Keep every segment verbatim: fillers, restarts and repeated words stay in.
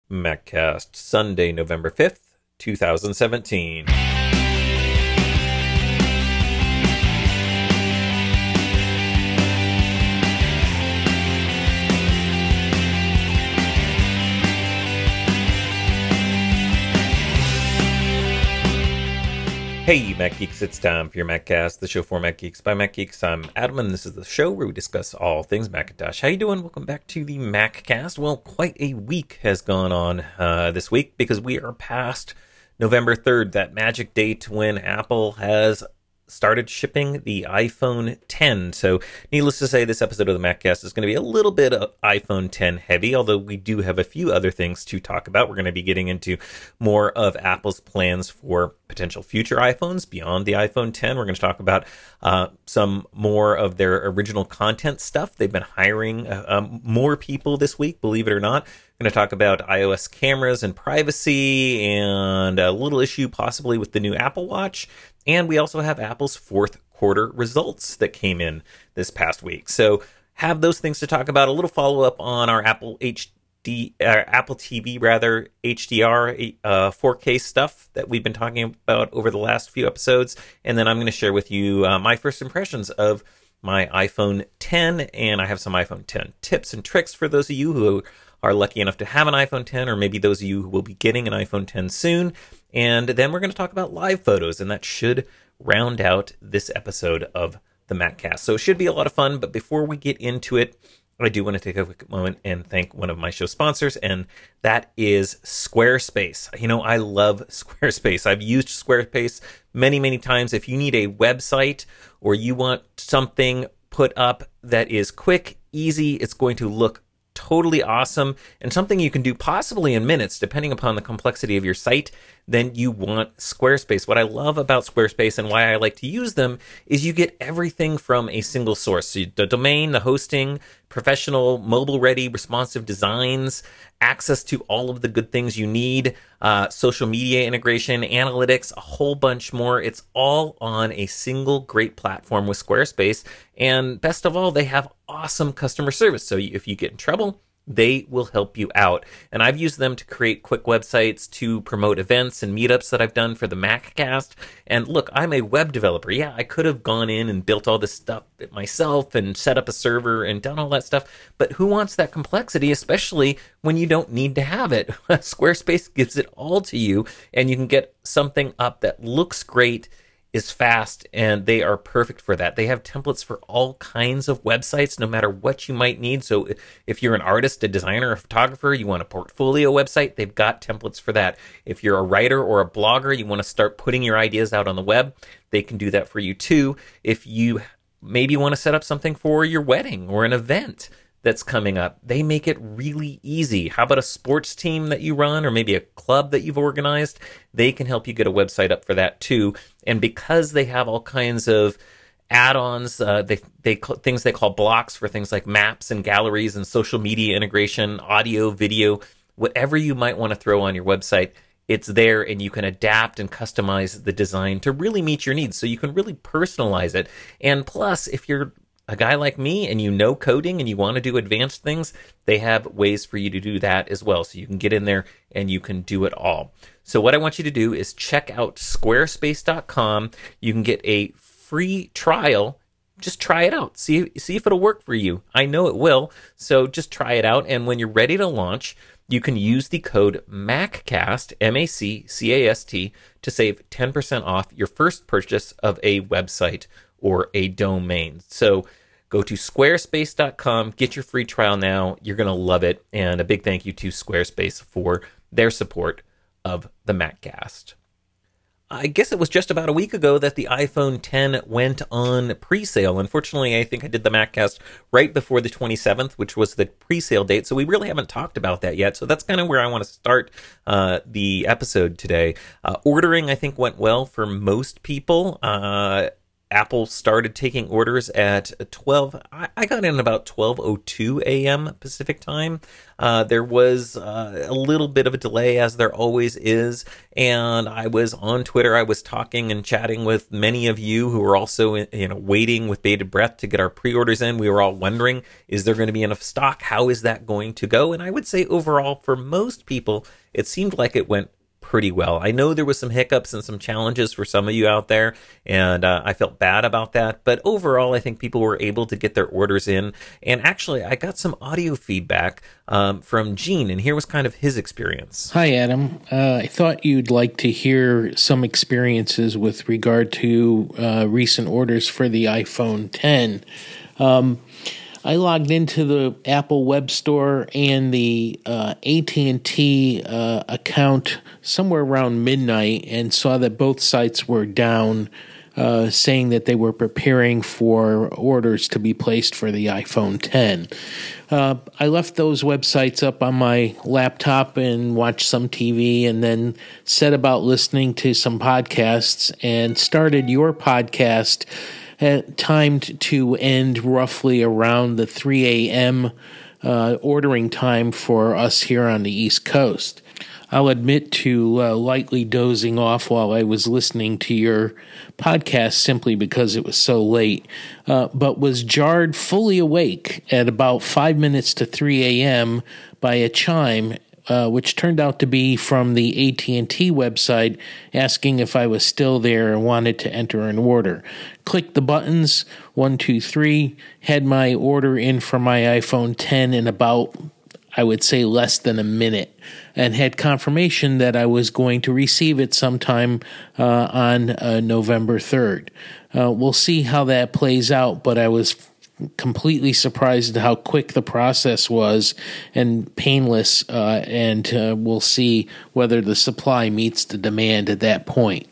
MacCast, Sunday, November fifth, two thousand seventeen. Hey, Mac Geeks, it's time for your MacCast, the show for Mac Geeks by Mac Geeks. I'm Adam, and this is the show where we discuss all things Macintosh. How you doing? Welcome back to the MacCast. Well, quite a week has gone on uh, this week because we are past November third, that magic date when Apple has started shipping the iPhone ten. So, needless to say, this episode of the MacCast is going to be a little bit of iPhone ten heavy, although we do have a few other things to talk about. We're going to be getting into more of Apple's plans for potential future iPhones beyond the iPhone ten. We're going to talk about uh, some more of their original content stuff. They've been hiring uh, um, more people this week, believe it or not. We're going to talk about iOS cameras and privacy and a little issue possibly with the new Apple Watch. And we also have Apple's fourth quarter results that came in this past week. So have those things to talk about. A little follow-up on our Apple H D, uh, Apple T V rather, H D R uh, four K stuff that we've been talking about over the last few episodes. And then I'm going to share with you uh, my first impressions of my iPhone ten. And I have some iPhone ten tips and tricks for those of you who are lucky enough to have an iPhone ten, or maybe those of you who will be getting an iPhone ten soon. And then we're going to talk about live photos, and that should round out this episode of the MacCast. So it should be a lot of fun, but before we get into it, I do want to take a quick moment and thank one of my show sponsors, and that is Squarespace. You know, I love Squarespace. I've used Squarespace many, many times. If you need a website or you want something put up that is quick, easy, it's going to look totally awesome, and something you can do possibly in minutes, depending upon the complexity of your site, then you want Squarespace. What I love about Squarespace and why I like to use them is you get everything from a single source. So the domain, the hosting, professional, mobile-ready, responsive designs, access to all of the good things you need, uh, social media integration, analytics, a whole bunch more. It's all on a single great platform with Squarespace. And best of all, they have awesome customer service. So if you get in trouble, they will help you out. And I've used them to create quick websites, to promote events and meetups that I've done for the MacCast. And look, I'm a web developer. Yeah, I could have gone in and built all this stuff myself and set up a server and done all that stuff. But who wants that complexity, especially when you don't need to have it? Squarespace gives it all to you, and you can get something up that looks great, is fast, and they are perfect for that. They have templates for all kinds of websites, no matter what you might need. So if you're an artist, a designer, a photographer, you want a portfolio website, they've got templates for that. If you're a writer or a blogger, you want to start putting your ideas out on the web, they can do that for you too. If you maybe want to set up something for your wedding or an event that's coming up, they make it really easy. How about a sports team that you run, or maybe a club that you've organized? They can help you get a website up for that too. And because they have all kinds of add-ons, uh, they they call, things they call blocks for things like maps and galleries and social media integration, audio, video, whatever you might want to throw on your website, it's there, and you can adapt and customize the design to really meet your needs. So you can really personalize it. And plus, if you're a guy like me and you know coding and you want to do advanced things, they have ways for you to do that as well. So you can get in there and you can do it all. So what I want you to do is check out squarespace dot com. You can get a free trial. Just try it out. See, see if it'll work for you. I know it will. So just try it out. And when you're ready to launch, you can use the code MACCAST, M A C C A S T, to save ten percent off your first purchase of a website or a domain. So go to squarespace dot com, get your free trial now. You're going to love it. And a big thank you to Squarespace for their support of the MacCast. I guess it was just about a week ago that the iPhone ten went on pre-sale. Unfortunately, I think I did the MacCast right before the twenty-seventh, which was the pre-sale date. So we really haven't talked about that yet. So that's kind of where I want to start uh, the episode today. Uh, ordering, I think, went well for most people. Uh, Apple started taking orders at twelve. I, I got in about twelve oh two a.m. Pacific time. Uh, there was uh, a little bit of a delay, as there always is, and I was on Twitter. I was talking and chatting with many of you who were also, you know, waiting with bated breath to get our pre-orders in. We were all wondering, is there going to be enough stock? How is that going to go? And I would say overall, for most people, it seemed like it went pretty well. I know there was some hiccups and some challenges for some of you out there, and uh, I felt bad about that. But overall, I think people were able to get their orders in. And actually, I got some audio feedback um, from Gene, and here was kind of his experience. Hi, Adam. Uh, I thought you'd like to hear some experiences with regard to uh, recent orders for the iPhone ten. Um, I logged into the Apple Web Store and the uh, A T and T uh, account somewhere around midnight and saw that both sites were down, uh, saying that they were preparing for orders to be placed for the iPhone ten. Uh, I left those websites up on my laptop and watched some T V, and then set about listening to some podcasts and started your podcast at, timed to end roughly around the three a.m. Uh, ordering time for us here on the East Coast. I'll admit to uh, lightly dozing off while I was listening to your podcast simply because it was so late, uh, but was jarred fully awake at about five minutes to three a.m. by a chime, uh, which turned out to be from the A T and T website asking if I was still there and wanted to enter an order. Clicked the buttons, one, two, three, had my order in for my iPhone ten in about, I would say, less than a minute, and had confirmation that I was going to receive it sometime uh, on uh, November third. Uh, we'll see how that plays out, but I was completely surprised at how quick the process was and painless, uh, and uh, we'll see whether the supply meets the demand at that point.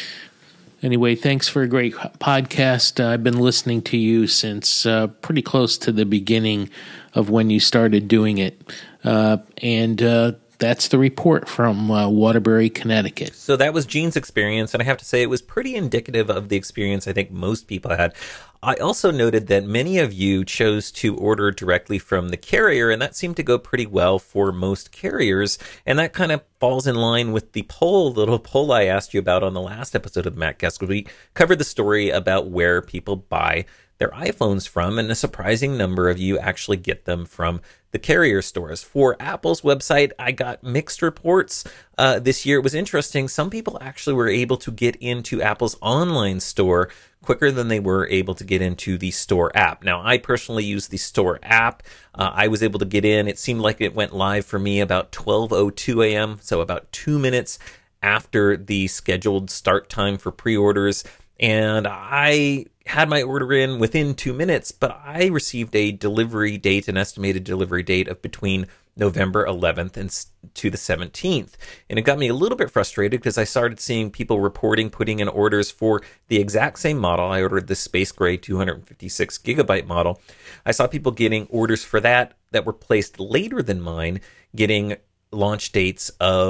Anyway, thanks for a great podcast. Uh, I've been listening to you since uh, pretty close to the beginning of when you started doing it. Uh, and uh, that's the report from uh, Waterbury, Connecticut. So that was Gene's experience, and I have to say it was pretty indicative of the experience I think most people had. I also noted that many of you chose to order directly from the carrier, and that seemed to go pretty well for most carriers. And that kind of falls in line with the poll, little poll I asked you about on the last episode of the MacCast. We covered the story about where people buy their iPhones from, and a surprising number of you actually get them from the carrier stores. For Apple's website, I got mixed reports uh, this year. It was interesting. Some people actually were able to get into Apple's online store quicker than they were able to get into the store app. Now, I personally use the store app. Uh, I was able to get in. It seemed like it went live for me about twelve oh two a.m., so about two minutes after the scheduled start time for pre-orders. And I had my order in within two minutes, but I received a delivery date, an estimated delivery date of between November eleventh and to the seventeenth. And it got me a little bit frustrated because I started seeing people reporting putting in orders for the exact same model. I ordered the Space Gray two fifty-six gigabyte model. I saw people getting orders for that that were placed later than mine, getting launch dates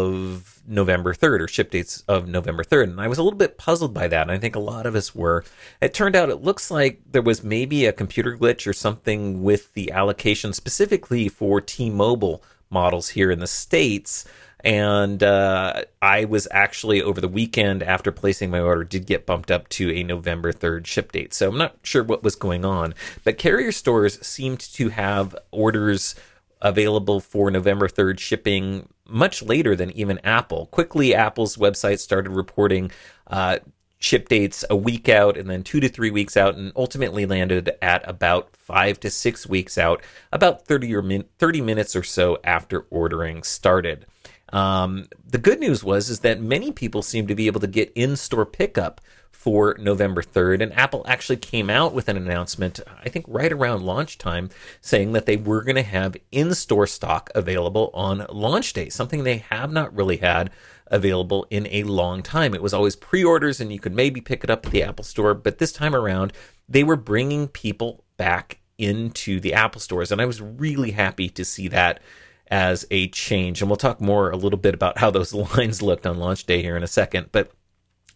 of November third, or ship dates of November third. And I was a little bit puzzled by that, and I think a lot of us were. It turned out it looks like there was maybe a computer glitch or something with the allocation specifically for T-Mobile models here in the States. And uh, I was actually, over the weekend after placing my order, did get bumped up to a November third ship date. So I'm not sure what was going on. But carrier stores seemed to have orders available for November third shipping much later than even Apple. Quickly, Apple's website started reporting uh, ship dates a week out, and then two to three weeks out, and ultimately landed at about five to six weeks out, about thirty or min- thirty minutes or so after ordering started. Um, the good news was is that many people seem to be able to get in-store pickup for November third, and Apple actually came out with an announcement, I think right around launch time, saying that they were going to have in-store stock available on launch day, something they have not really had available in a long time. It was always pre-orders, and you could maybe pick it up at the Apple Store, but this time around, they were bringing people back into the Apple stores, and I was really happy to see that as a change. And we'll talk more a little bit about how those lines looked on launch day here in a second, but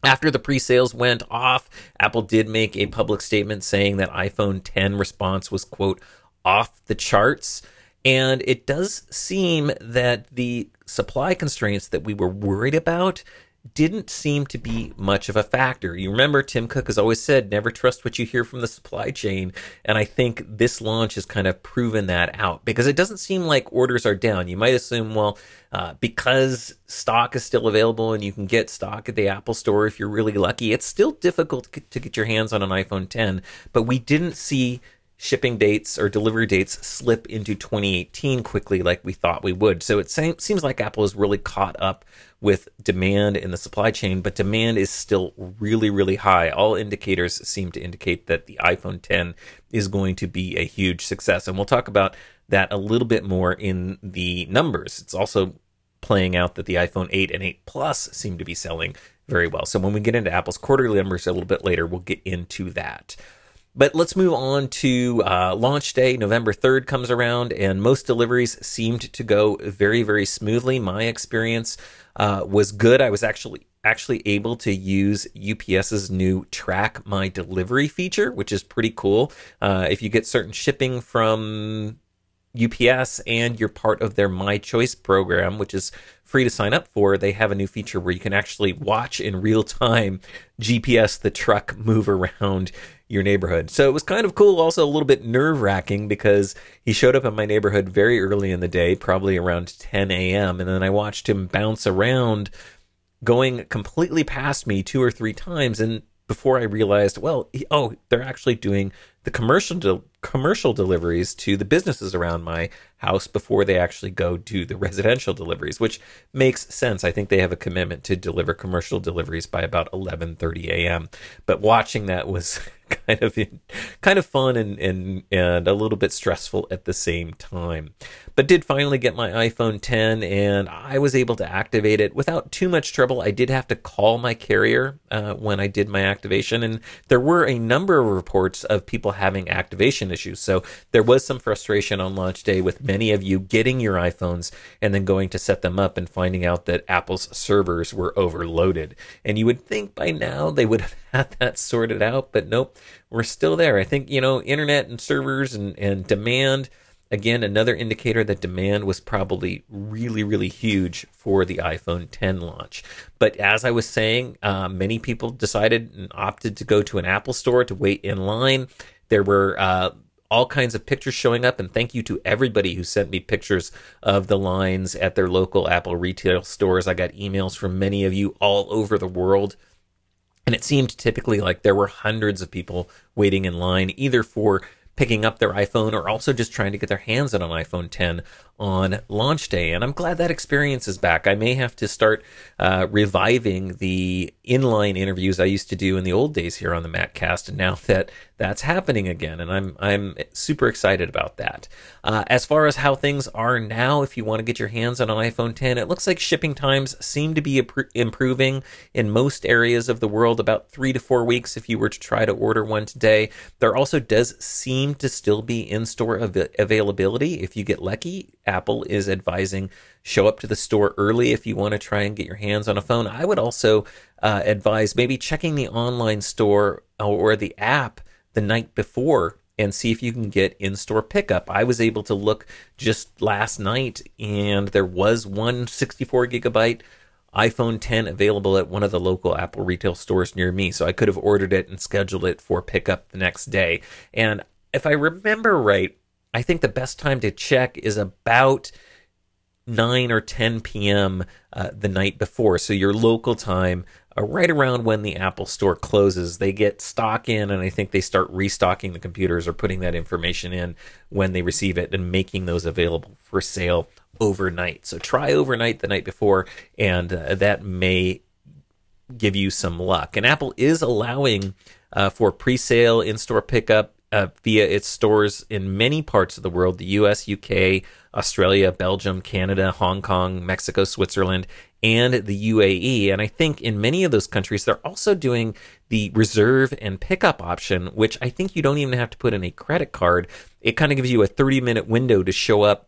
After the pre-sales went off, Apple did make a public statement saying that iPhone ten response was, quote, off the charts. And it does seem that the supply constraints that we were worried about didn't seem to be much of a factor. You remember Tim Cook has always said, never trust what you hear from the supply chain. And I think this launch has kind of proven that out, because it doesn't seem like orders are down. You might assume, well, uh, because stock is still available and you can get stock at the Apple Store if you're really lucky, it's still difficult to get your hands on an iPhone ten. But we didn't see shipping dates or delivery dates slip into twenty eighteen quickly like we thought we would. So it seems like Apple is really caught up with demand in the supply chain, but demand is still really, really high. All indicators seem to indicate that the iPhone ten is going to be a huge success. And we'll talk about that a little bit more in the numbers. It's also playing out that the iPhone eight and eight Plus seem to be selling very well. So when we get into Apple's quarterly numbers a little bit later, we'll get into that. But let's move on to uh, launch day. November third comes around, and most deliveries seemed to go very, very smoothly. My experience uh, was good. I was actually actually able to use UPS's new Track My Delivery feature, which is pretty cool. Uh, if you get certain shipping from U P S and you're part of their My Choice program, which is free to sign up for, they have a new feature where you can actually watch in real time G P S the truck move around your neighborhood. So it was kind of cool, also a little bit nerve-wracking, because he showed up in my neighborhood very early in the day, probably around ten a.m., and then I watched him bounce around, going completely past me two or three times, and before I realized, well, he, oh, they're actually doing the commercial de- commercial deliveries to the businesses around my house before they actually go do the residential deliveries, which makes sense. I think they have a commitment to deliver commercial deliveries by about eleven thirty a.m. But watching that was kind of kind of fun and, and and a little bit stressful at the same time. But did finally get my iPhone ten, and I was able to activate it without too much trouble. I did have to call my carrier uh, when I did my activation, and there were a number of reports of people having activation issues. So there was some frustration on launch day with many of you getting your iPhones and then going to set them up and finding out that Apple's servers were overloaded. And you would think by now they would have had that sorted out, but nope, we're still there. I think, you know, internet and servers and, and demand, again, another indicator that demand was probably really, really huge for the iPhone ten launch. But as I was saying, uh, many people decided and opted to go to an Apple store to wait in line. There were uh, all kinds of pictures showing up, and thank you to everybody who sent me pictures of the lines at their local Apple retail stores. I got emails from many of you all over the world. And it seemed typically like there were hundreds of people waiting in line, either for picking up their iPhone or also just trying to get their hands on an iPhone ten on launch day. And I'm glad that experience is back. I may have to start uh, reviving the inline interviews I used to do in the old days here on the MacCast, and now that that's happening again, and I'm I'm super excited about that. Uh, as far as how things are now, if you want to get your hands on an iPhone ten, it looks like shipping times seem to be impro- improving in most areas of the world, about three to four weeks if you were to try to order one today. There also does seem to still be in-store av- availability. If you get lucky, Apple is advising show up to the store early if you want to try and get your hands on a phone. I would also uh, advise maybe checking the online store or the app the night before and see if you can get in-store pickup. I was able to look just last night, and there was one sixty-four gigabyte iPhone ten available at one of the local Apple retail stores near me, so I could have ordered it and scheduled it for pickup the next day. And if I remember right, I think the best time to check is about nine or ten p.m. Uh, the night before. So your local time, uh, right around when the Apple Store closes, they get stock in, and I think they start restocking the computers or putting that information in when they receive it and making those available for sale overnight. So try overnight the night before, and uh, that may give you some luck. And Apple is allowing uh, for pre-sale in-store pickup Uh, via its stores in many parts of the world, the U S, U K, Australia, Belgium, Canada, Hong Kong, Mexico, Switzerland, and the U A E. And I think in many of those countries, they're also doing the reserve and pickup option, which I think you don't even have to put in a credit card. It kind of gives you a thirty-minute window to show up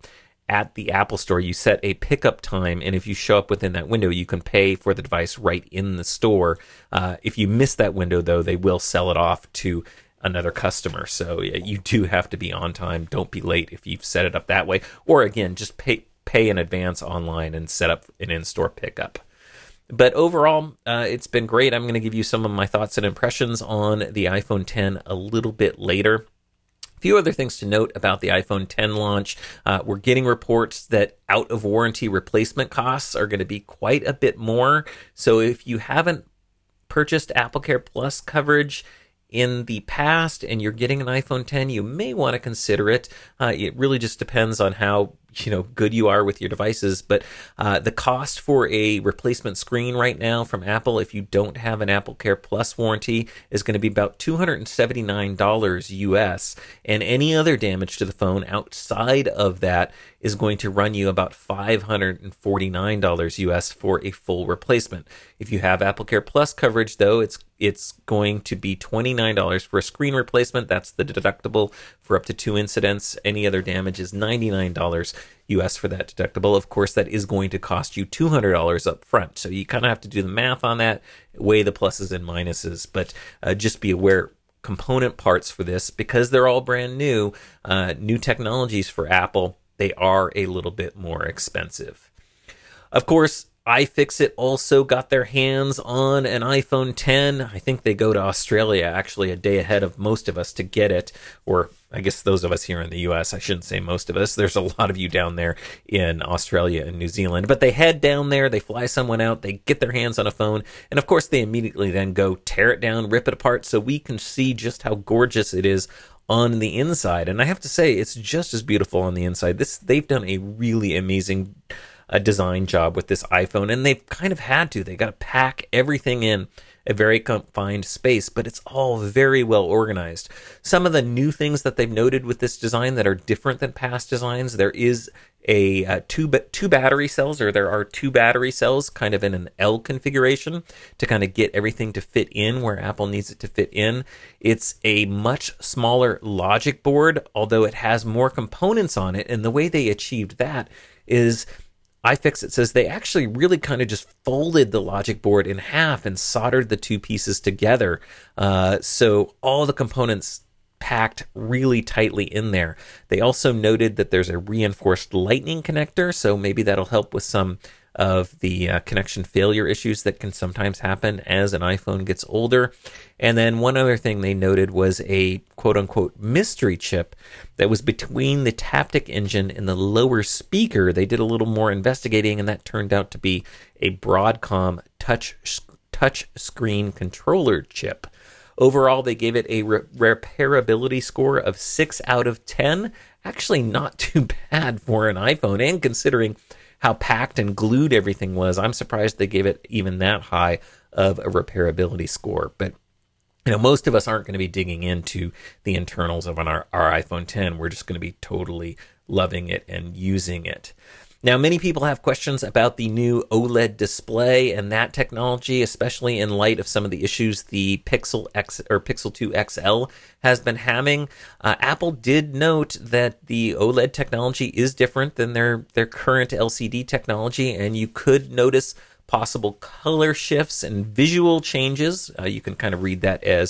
at the Apple Store, you set a pickup time, and if you show up within that window, you can pay for the device right in the store. Uh, if you miss that window, though, they will sell it off to another customer. So yeah, you do have to be on time. Don't be late if you've set it up that way. Or again, just pay pay in advance online and set up an in-store pickup. But overall, uh, it's been great. I'm going to give you some of my thoughts and impressions on the iPhone ten a little bit later. A few other things to note about the iPhone ten launch. Uh, we're getting reports that out-of-warranty replacement costs are going to be quite a bit more. So if you haven't purchased AppleCare Plus coverage in the past and you're getting an iPhone ten, you may want to consider it. Uh, it really just depends on how you know good you are with your devices, but uh, the cost for a replacement screen right now from Apple, if you don't have an AppleCare Plus warranty, is going to be about two hundred seventy-nine dollars U S, and any other damage to the phone outside of that is going to run you about five hundred forty-nine dollars U S for a full replacement. If you have AppleCare Plus coverage, though, it's it's going to be twenty-nine dollars for a screen replacement. That's the deductible for up to two incidents. Any other damage is ninety-nine dollars U S for that deductible. Of course, that is going to cost you two hundred dollars up front. So you kind of have to do the math on that, weigh the pluses and minuses, but uh, just be aware component parts for this, because they're all brand new, uh, new technologies for Apple, they are a little bit more expensive. Of course, iFixit also got their hands on an iPhone ten. I think they go to Australia actually a day ahead of most of us to get it, or I guess those of us here in the U S. I shouldn't say most of us. There's a lot of you down there in Australia and New Zealand. But they head down there, they fly someone out, they get their hands on a phone, and of course they immediately then go tear it down, rip it apart, so we can see just how gorgeous it is on the inside. And I have to say, it's just as beautiful on the inside. This they've done a really amazing a design job with this iPhone, and they've kind of had to. They got to pack everything in a very confined space, but it's all very well organized. Some of the new things that they've noted with this design that are different than past designs, there is a uh, two two battery cells, or there are two battery cells kind of in an L configuration to kind of get everything to fit in where Apple needs it to fit in. It's a much smaller logic board, although it has more components on it, and the way they achieved that is iFixit says they actually really kind of just folded the logic board in half and soldered the two pieces together. Uh, so all the components packed really tightly in there. They also noted that there's a reinforced lightning connector, so maybe that'll help with some of the uh, connection failure issues that can sometimes happen as an iPhone gets older. And then one other thing they noted was a quote-unquote mystery chip that was between the Taptic engine and the lower speaker. They did a little more investigating, and that turned out to be a Broadcom touch touch screen controller chip. Overall, they gave it a re- repairability score of six out of ten. Actually not too bad for an iPhone, and considering how packed and glued everything was, I'm surprised they gave it even that high of a repairability score. But you know, most of us aren't going to be digging into the internals of an, our, our iPhone ten. We're just going to be totally loving it and using it. Now, many people have questions about the new OLED display and that technology, especially in light of some of the issues the Pixel X or Pixel two X L has been having. Uh, Apple did note that the OLED technology is different than their, their current L C D technology, and you could notice possible color shifts and visual changes. Uh, you can kind of read that as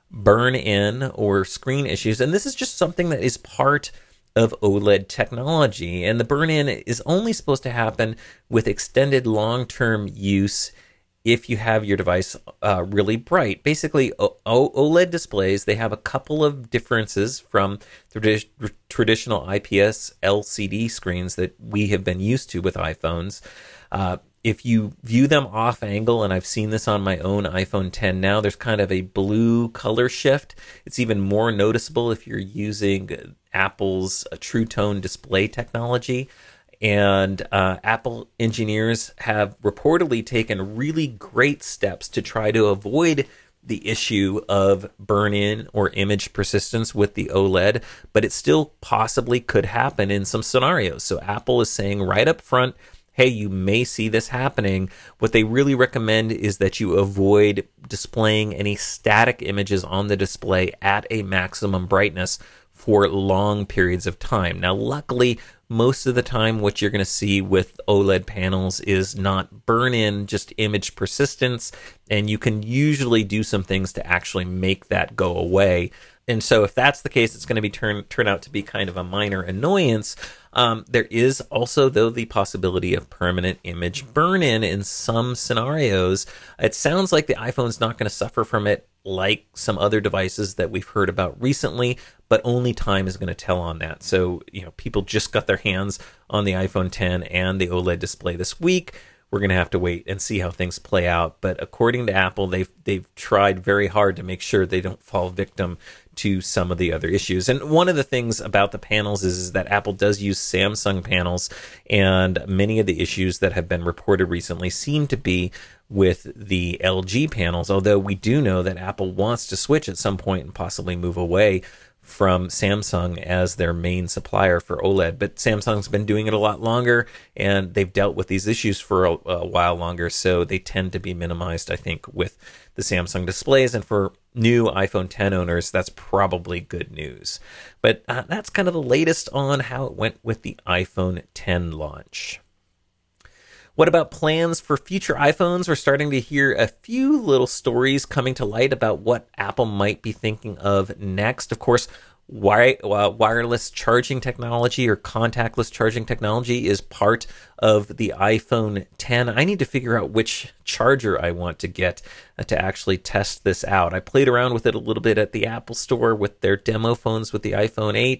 burn-in or screen issues, and this is just something that is part of OLED technology, and the burn-in is only supposed to happen with extended long-term use if you have your device uh, really bright. Basically, o- OLED displays, they have a couple of differences from the traditional I P S L C D screens that we have been used to with iPhones. Uh, if you view them off angle, and I've seen this on my own iPhone ten now, there's kind of a blue color shift. It's even more noticeable if you're using Apple's uh, True Tone display technology. And uh, Apple engineers have reportedly taken really great steps to try to avoid the issue of burn-in or image persistence with the OLED, but it still possibly could happen in some scenarios. So Apple is saying right up front, hey, you may see this happening. What they really recommend is that you avoid displaying any static images on the display at a maximum brightness for long periods of time. Now, luckily, most of the time what you're going to see with OLED panels is not burn-in, just image persistence, and you can usually do some things to actually make that go away. And so if that's the case, it's going to be turn turn out to be kind of a minor annoyance. Um, there is also, though, the possibility of permanent image burn-in in some scenarios. It sounds like the iPhone's not going to suffer from it like some other devices that we've heard about recently, but only time is going to tell on that. So, you know, people just got their hands on the iPhone ten and the OLED display this week. We're going to have to wait and see how things play out. But according to Apple, they've they've tried very hard to make sure they don't fall victim to some of the other issues. And one of the things about the panels is, is that Apple does use Samsung panels, and many of the issues that have been reported recently seem to be with the L G panels, although we do know that Apple wants to switch at some point and possibly move away from Samsung as their main supplier for OLED. But Samsung's been doing it a lot longer, and they've dealt with these issues for a, a while longer, so they tend to be minimized, I think, with the Samsung displays. And for new iPhone ten owners, that's probably good news. But uh, that's kind of the latest on how it went with the iPhone ten launch. What about plans for future iPhones? We're starting to hear a few little stories coming to light about what Apple might be thinking of next. Of course, wi- uh, wireless charging technology or contactless charging technology is part of the iPhone ten. I need to figure out which charger I want to get uh, to actually test this out. I played around with it a little bit at the Apple Store with their demo phones with the iPhone eight,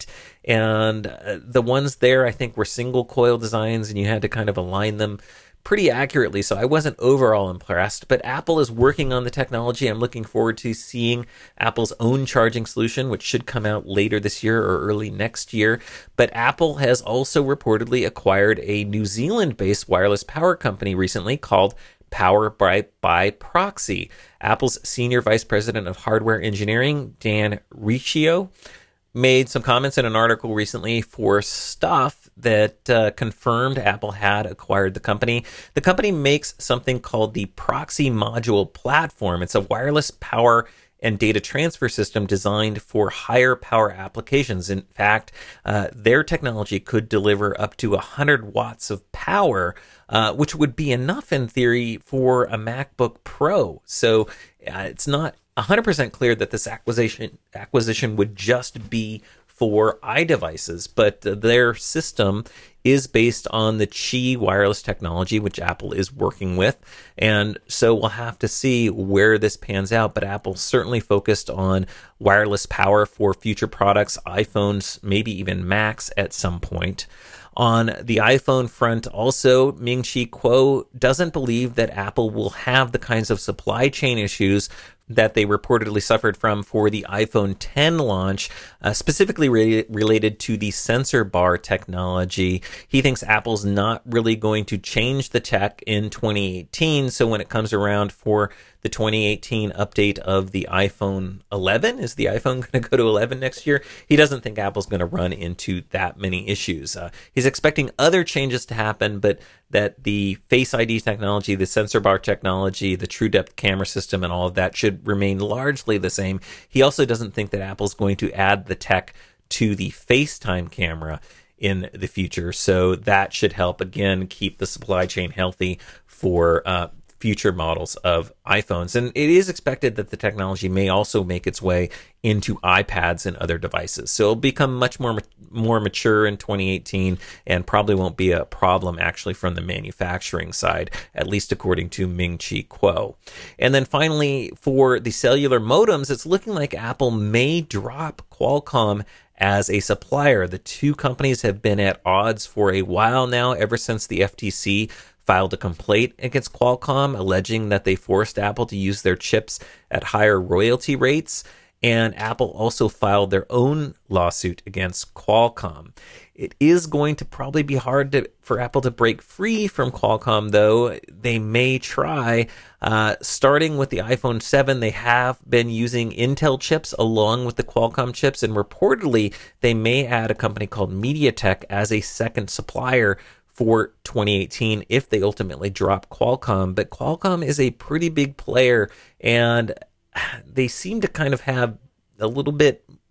and uh, the ones there I think were single coil designs, and you had to kind of align them pretty accurately, so I wasn't overall impressed. But Apple is working on the technology. I'm looking forward to seeing Apple's own charging solution, which should come out later this year or early next year. But Apple has also reportedly acquired a New Zealand-based wireless power company recently called Power by, by Proxy. Apple's Senior Vice President of Hardware Engineering, Dan Riccio, made some comments in an article recently for Stuff that uh, confirmed Apple had acquired the company. The company makes something called the Proxy Module Platform. It's a wireless power and data transfer system designed for higher power applications. In fact, uh, their technology could deliver up to one hundred watts of power, uh, which would be enough in theory for a MacBook Pro. So uh, it's not one hundred percent clear that this acquisition acquisition would just be for iDevices, but their system is based on the Qi wireless technology, which Apple is working with. And so we'll have to see where this pans out. But Apple's certainly focused on wireless power for future products, iPhones, maybe even Macs at some point. On the iPhone front, also, Ming-Chi Kuo doesn't believe that Apple will have the kinds of supply chain issues that they reportedly suffered from for the iPhone ten launch, uh, specifically re- related to the sensor bar technology. He thinks Apple's not really going to change the tech in twenty eighteen, so when it comes around for the twenty eighteen update of the iPhone eleven, is the iPhone going to go to eleven next year? He doesn't think Apple's going to run into that many issues. Uh, he's expecting other changes to happen, but that the Face I D technology, the sensor bar technology, the True Depth camera system, and all of that should remain largely the same. He also doesn't think that Apple's going to add the tech to the FaceTime camera in the future. So that should help, again, keep the supply chain healthy for uh, future models of iPhones. And it is expected that the technology may also make its way into iPads and other devices. So it'll become much more more mature in twenty eighteen and probably won't be a problem actually from the manufacturing side, at least according to Ming-Chi Kuo. And then finally, for the cellular modems, it's looking like Apple may drop Qualcomm as a supplier. The two companies have been at odds for a while now, ever since the F T C filed a complaint against Qualcomm, alleging that they forced Apple to use their chips at higher royalty rates. And Apple also filed their own lawsuit against Qualcomm. It is going to probably be hard to, for Apple to break free from Qualcomm, though. They may try. Uh, starting with the iPhone seven, they have been using Intel chips along with the Qualcomm chips, and reportedly they may add a company called MediaTek as a second supplier for twenty eighteen if they ultimately drop Qualcomm. But Qualcomm is a pretty big player, and they seem to kind of have a little bit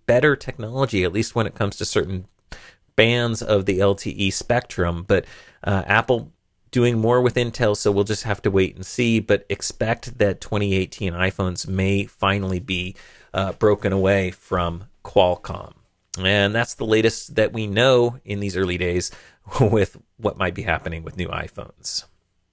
better technology, at least when it comes to certain bands of the L T E spectrum. But uh, Apple doing more with Intel, so we'll just have to wait and see. But expect that twenty eighteen iPhones may finally be uh, broken away from Qualcomm. And that's the latest that we know in these early days with what might be happening with new iPhones.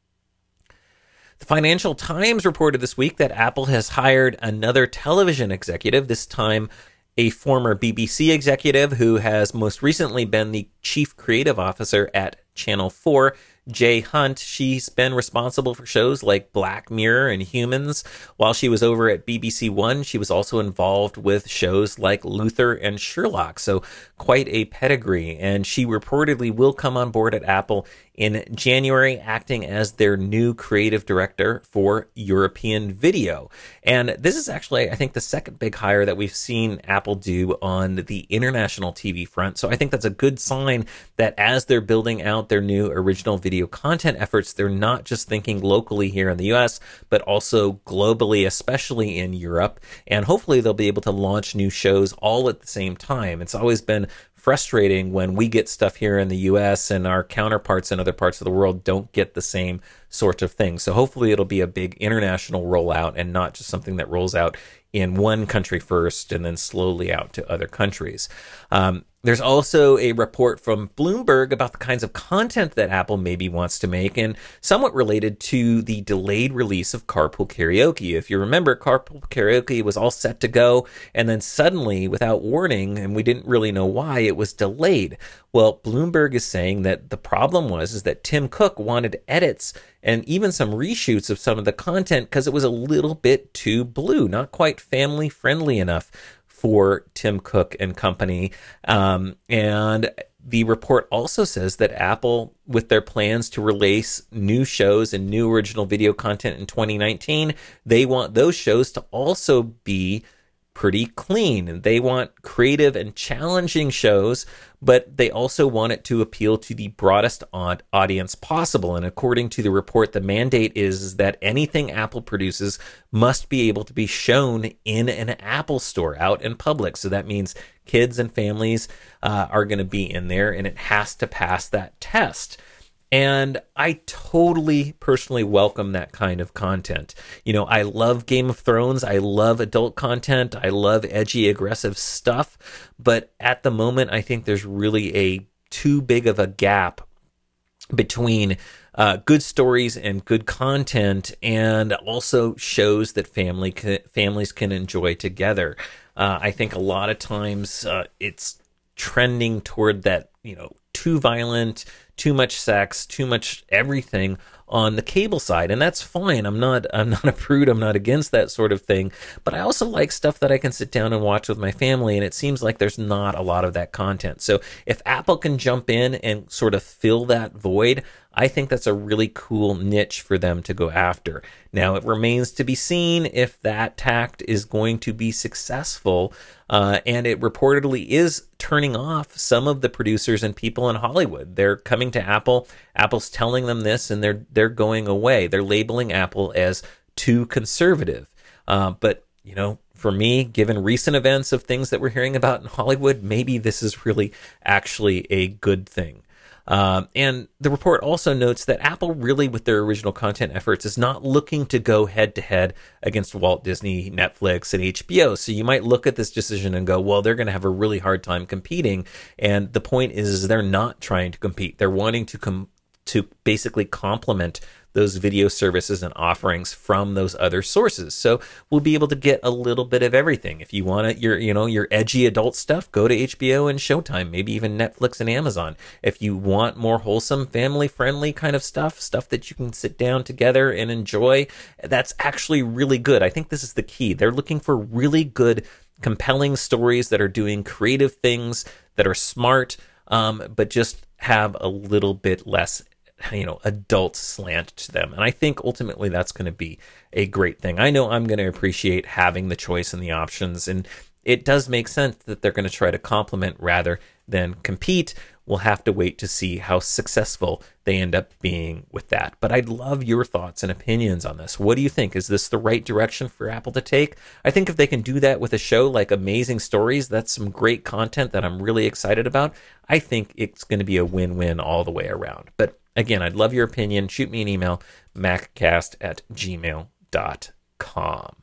The Financial Times reported this week that Apple has hired another television executive, this time a former B B C executive who has most recently been the chief creative officer at Channel four, Jay Hunt. She's been responsible for shows like Black Mirror and Humans. While she was over at B B C One, she was also involved with shows like Luther and Sherlock, so quite a pedigree. And she reportedly will come on board at Apple in January, acting as their new creative director for European video. And this is actually, I think, the second big hire that we've seen Apple do on the international T V front. So I think that's a good sign that as they're building out their new original video content efforts, they're not just thinking locally here in the U S, but also globally, especially in Europe. And hopefully they'll be able to launch new shows all at the same time. It's always been frustrating when we get stuff here in the U S and our counterparts in other parts of the world don't get the same sort of thing. So hopefully it'll be a big international rollout and not just something that rolls out in one country first and then slowly out to other countries. Um, There's also a report from Bloomberg about the kinds of content that Apple maybe wants to make, and somewhat related to the delayed release of Carpool Karaoke. If you remember, Carpool Karaoke was all set to go, and then suddenly, without warning, and we didn't really know why, it was delayed. Well, Bloomberg is saying that the problem was is that Tim Cook wanted edits and even some reshoots of some of the content because it was a little bit too blue, not quite family friendly enough for Tim Cook and company. Um, and the report also says that Apple, with their plans to release new shows and new original video content in twenty nineteen, they want those shows to also be pretty clean. And they want creative and challenging shows, but they also want it to appeal to the broadest audience possible. And according to the report, the mandate is that anything Apple produces must be able to be shown in an Apple store out in public. So that means kids and families uh, are going to be in there, and it has to pass that test. And I totally personally welcome that kind of content. You know, I love Game of Thrones. I love adult content. I love edgy, aggressive stuff. But at the moment, I think there's really a too big of a gap between uh, good stories and good content, and also shows that family can, families can enjoy together. Uh, I think a lot of times uh, it's trending toward that, you know, too violent, too much sex, too much everything on the cable side, and that's fine. I'm not I'm not a prude. I'm not against that sort of thing, but I also like stuff that I can sit down and watch with my family, and it seems like there's not a lot of that content. So if Apple can jump in and sort of fill that void, I think that's a really cool niche for them to go after. Now, it remains to be seen if that tact is going to be successful, uh, and it reportedly is turning off some of the producers and people in Hollywood. They're coming to Apple. Apple's telling them this, and they're they're going away. They're labeling Apple as too conservative. Uh, but, you know, for me, given recent events of things that we're hearing about in Hollywood, maybe this is really actually a good thing. Um, and the report also notes that Apple really, with their original content efforts, is not looking to go head to head against Walt Disney, Netflix, and H B O. So you might look at this decision and go, well, they're going to have a really hard time competing. And the point is, is they're not trying to compete. They're wanting to com- to basically complement those video services and offerings from those other sources. So we'll be able to get a little bit of everything. If you want it, your, you know, your edgy adult stuff, go to H B O and Showtime, maybe even Netflix and Amazon. If you want more wholesome, family-friendly kind of stuff, stuff that you can sit down together and enjoy, that's actually really good. I think this is the key. They're looking for really good, compelling stories that are doing creative things, that are smart, um, but just have a little bit less, you know, adult slant to them. And I think ultimately that's going to be a great thing. I know I'm going to appreciate having the choice and the options, and it does make sense that they're going to try to complement rather than compete. we'll have to wait to see how successful they end up being with that. But I'd love your thoughts and opinions on this. What do you think? Is this the right direction for Apple to take? I think if they can do that with a show like Amazing Stories, that's some great content that I'm really excited about. I think it's going to be a win-win all the way around. But again, I'd love your opinion. Shoot me an email, maccast at gmail dot com.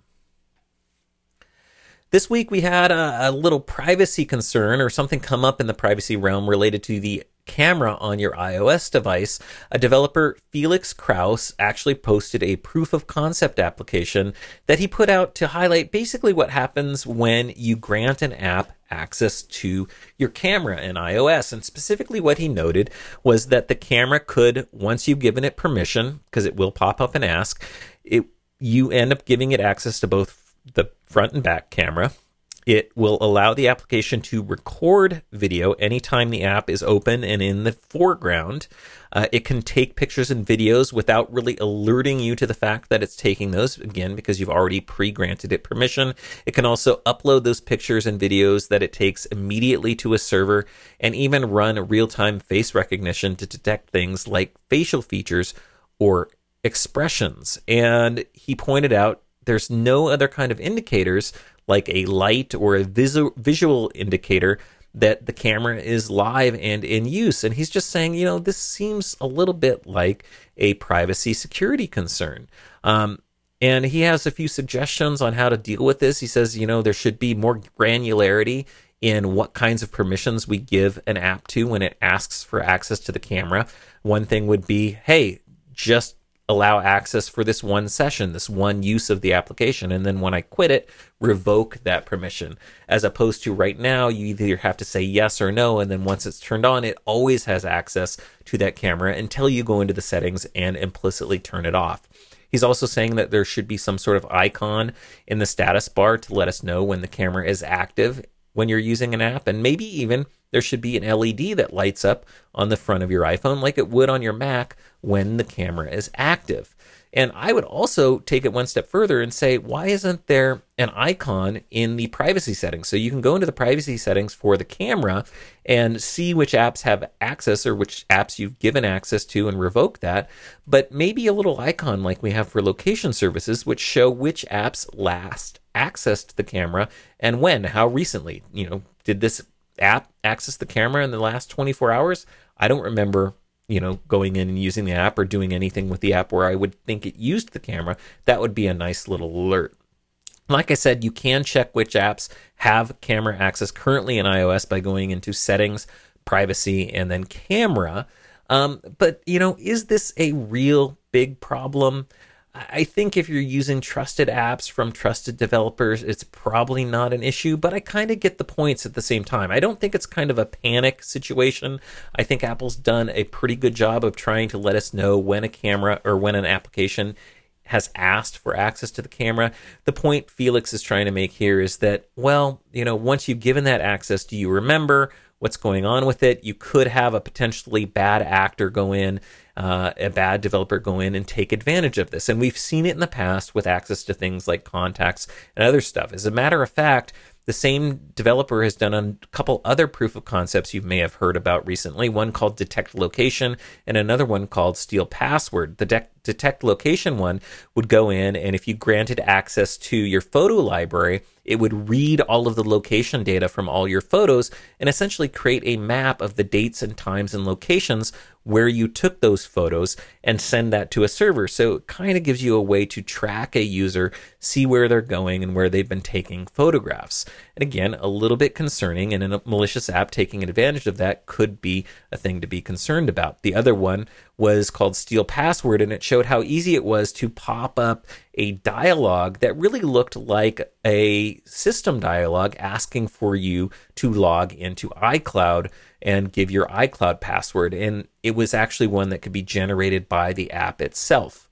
This week we had a, a little privacy concern or something come up in the privacy realm related to the camera on your iOS device. A developer, Felix Kraus, actually posted a proof of concept application that he put out to highlight basically what happens when you grant an app access to your camera in iOS. And specifically what he noted was that the camera could, once you've given it permission, because it will pop up and ask, it you end up giving it access to both the front and back camera. It will allow the application to record video anytime the app is open and in the foreground. Uh, it can take pictures and videos without really alerting you to the fact that it's taking those, again, because you've already pre-granted it permission. It can also upload those pictures and videos that it takes immediately to a server and even run real-time face recognition to detect things like facial features or expressions. And he pointed out there's no other kind of indicators like a light or a visual visual indicator that the camera is live and in use. And he's just saying, you know, this seems a little bit like a privacy security concern. Um, and he has a few suggestions on how to deal with this. He says, you know, there should be more granularity in what kinds of permissions we give an app to when it asks for access to the camera. One thing would be, hey, just allow access for this one session, this one use of the application. And then when I quit it, revoke that permission. As opposed to right now, you either have to say yes or no. And then once it's turned on, it always has access to that camera until you go into the settings and implicitly turn it off. He's also saying that there should be some sort of icon in the status bar to let us know when the camera is active when you're using an app. And maybe even there should be an L E D that lights up on the front of your iPhone like it would on your Mac when the camera is active. And I would also take it one step further and say, why isn't there an icon in the privacy settings? So you can go into the privacy settings for the camera and see which apps have access or which apps you've given access to and revoke that. But maybe a little icon like we have for location services, which show which apps last accessed the camera and when, how recently. You know, did this app access the camera in the last twenty-four hours? I don't remember, you know, going in and using the app or doing anything with the app where I would think it used the camera. That would be a nice little alert. Like I said, you can check which apps have camera access currently in iOS by going into settings, privacy, and then camera. Um, but, you know, is this a real big problem? I think if you're using trusted apps from trusted developers, it's probably not an issue, but I kind of get the points at the same time. I don't think it's kind of a panic situation. I think Apple's done a pretty good job of trying to let us know when a camera or when an application has asked for access to the camera. The point Felix is trying to make here is that, well, you know, once you've given that access, do you remember what's going on with it? You could have a potentially bad actor go in, uh, a bad developer go in and take advantage of this. And we've seen it in the past with access to things like contacts and other stuff. As a matter of fact, the same developer has done a couple other proof of concepts you may have heard about recently, one called Detect Location and another one called Steal Password. The de- Detect Location one would go in, and if you granted access to your photo library, it would read all of the location data from all your photos and essentially create a map of the dates and times and locations where you took those photos and send that to a server. So it kind of gives you a way to track a user, see where they're going and where they've been taking photographs. And again, a little bit concerning, and a malicious app taking advantage of that could be a thing to be concerned about. The other one was called Steal Password, and it showed how easy it was to pop up a dialogue that really looked like a system dialogue asking for you to log into iCloud and give your iCloud password. And it was actually one that could be generated by the app itself.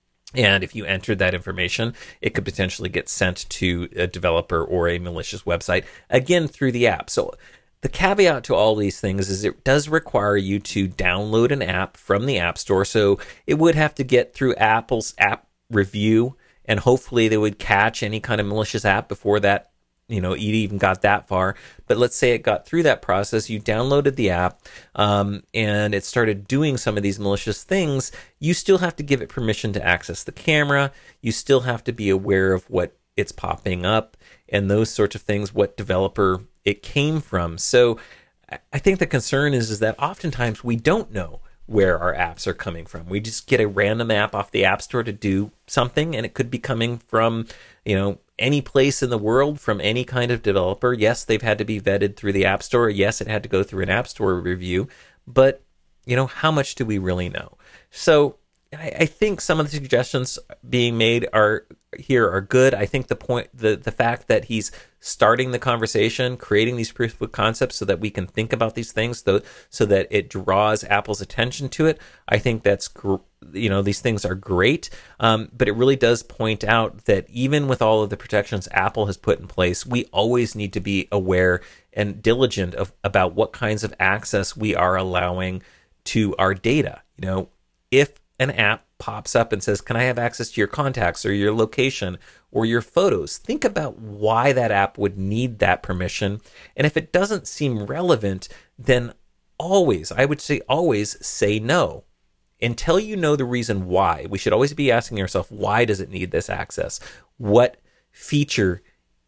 And if you entered that information, it could potentially get sent to a developer or a malicious website, again, through the app. So the caveat to all these things is it does require you to download an app from the App Store. So it would have to get through Apple's app review, and hopefully they would catch any kind of malicious app before that, you know, it even got that far. But let's say it got through that process, you downloaded the app, um, and it started doing some of these malicious things. You still have to give it permission to access the camera. You still have to be aware of what it's popping up and those sorts of things, what developer it came from. So I think the concern is, is that oftentimes we don't know where our apps are coming from. We just get a random app off the App Store to do something, and it could be coming from, you know, any place in the world, from any kind of developer. Yes, they've had to be vetted through the App Store. Yes, it had to go through an App Store review, but, you know, how much do we really know? So I, I think some of the suggestions being made are here are good. I think the point, the, the fact that he's starting the conversation, creating these proof of concepts so that we can think about these things, though, so that it draws Apple's attention to it. I think that's, gr- you know, these things are great. Um, but it really does point out that even with all of the protections Apple has put in place, we always need to be aware and diligent of about what kinds of access we are allowing to our data. You know, if an app pops up and says, can I have access to your contacts or your location or your photos? Think about why that app would need that permission. And if it doesn't seem relevant, then always, I would say always say no. Until you know the reason why. We should always be asking ourselves, why does it need this access? What feature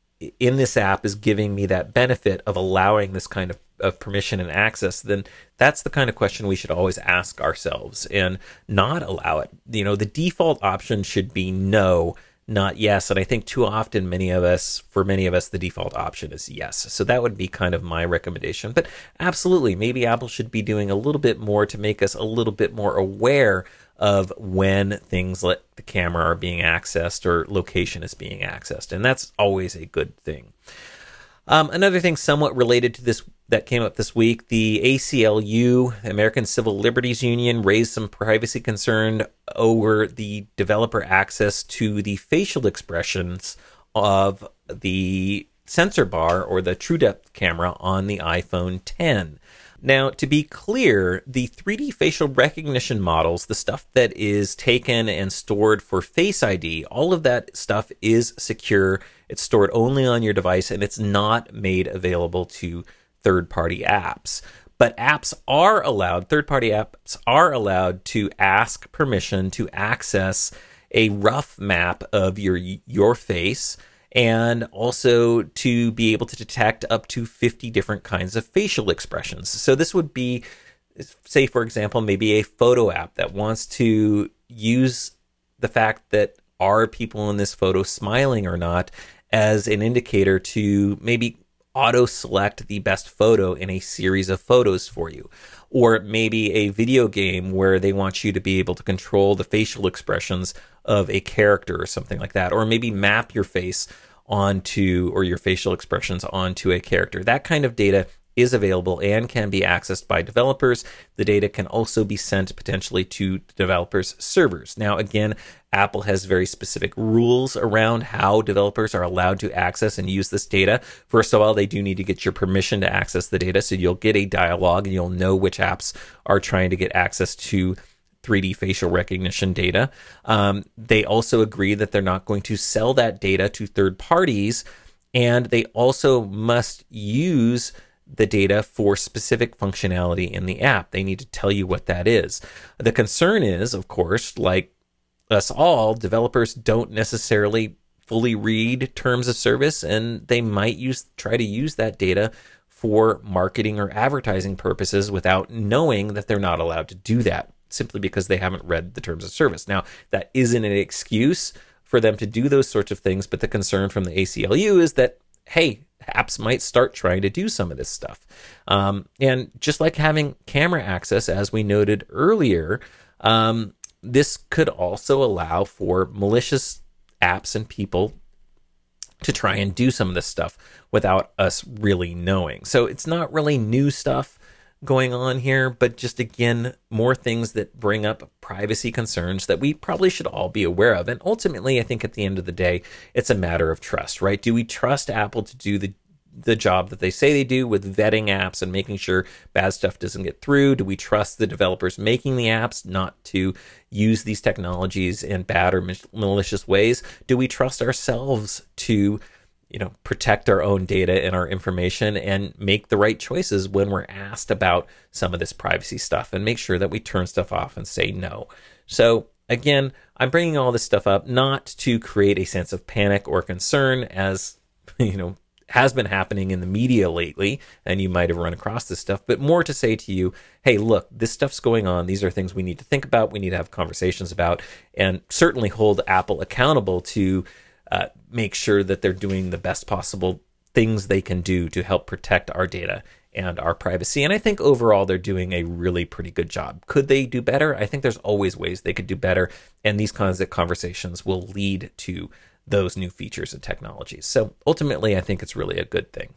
in this app is giving me that benefit of allowing this kind of, of permission and access? Then that's the kind of question we should always ask ourselves and not allow it. You know, the default option should be no, not yes. And I think too often, many of us, for many of us, the default option is yes. So that would be kind of my recommendation. But absolutely, maybe Apple should be doing a little bit more to make us a little bit more aware of when things like the camera are being accessed or location is being accessed. And that's always a good thing. Um, another thing somewhat related to this that came up this week, the A C L U, American Civil Liberties Union, raised some privacy concern over the developer access to the facial expressions of the sensor bar or the TrueDepth camera on the iPhone ten. Now, to be clear, the three D facial recognition models, the stuff that is taken and stored for Face I D, all of that stuff is secure. It's stored only on your device, and it's not made available to third-party apps. But apps are allowed, third-party apps are allowed to ask permission to access a rough map of your your face, and also to be able to detect up to fifty different kinds of facial expressions. So this would be, say, for example, maybe a photo app that wants to use the fact that are people in this photo smiling or not as an indicator to maybe auto-select the best photo in a series of photos for you. Or maybe a video game where they want you to be able to control the facial expressions of a character or something like that. Or maybe map your face onto, or your facial expressions onto a character. That kind of data is available and can be accessed by developers. The data can also be sent potentially to developers' servers. Now, again, Apple has very specific rules around how developers are allowed to access and use this data. First of all, they do need to get your permission to access the data, so you'll get a dialog and you'll know which apps are trying to get access to three D facial recognition data. Um, they also agree that they're not going to sell that data to third parties, and they also must use the data for specific functionality in the app. They need to tell you what that is. The concern is, of course, like us all, developers don't necessarily fully read terms of service, and they might use try to use that data for marketing or advertising purposes without knowing that they're not allowed to do that, simply because they haven't read the terms of service. Now, that isn't an excuse for them to do those sorts of things, but the concern from the A C L U is that, hey, apps might start trying to do some of this stuff. Um, and just like having camera access, as we noted earlier, um, this could also allow for malicious apps and people to try and do some of this stuff without us really knowing. So it's not really new stuff going on here, but just, again, more things that bring up privacy concerns that we probably should all be aware of. And ultimately, I think at the end of the day, it's a matter of trust, right? Do we trust Apple to do the the job that they say they do with vetting apps and making sure bad stuff doesn't get through? Do we trust the developers making the apps not to use these technologies in bad or malicious ways? Do we trust ourselves to you know, protect our own data and our information and make the right choices when we're asked about some of this privacy stuff, and make sure that we turn stuff off and say no. So again, I'm bringing all this stuff up not to create a sense of panic or concern, as, you know, has been happening in the media lately, and you might have run across this stuff, but more to say to you, hey, look, this stuff's going on. These are things we need to think about, we need to have conversations about, and certainly hold Apple accountable to uh, make sure that they're doing the best possible things they can do to help protect our data and our privacy. And I think overall they're doing a really pretty good job. Could they do better? I think there's always ways they could do better, and these kinds of conversations will lead to those new features and technologies. So ultimately, I think it's really a good thing.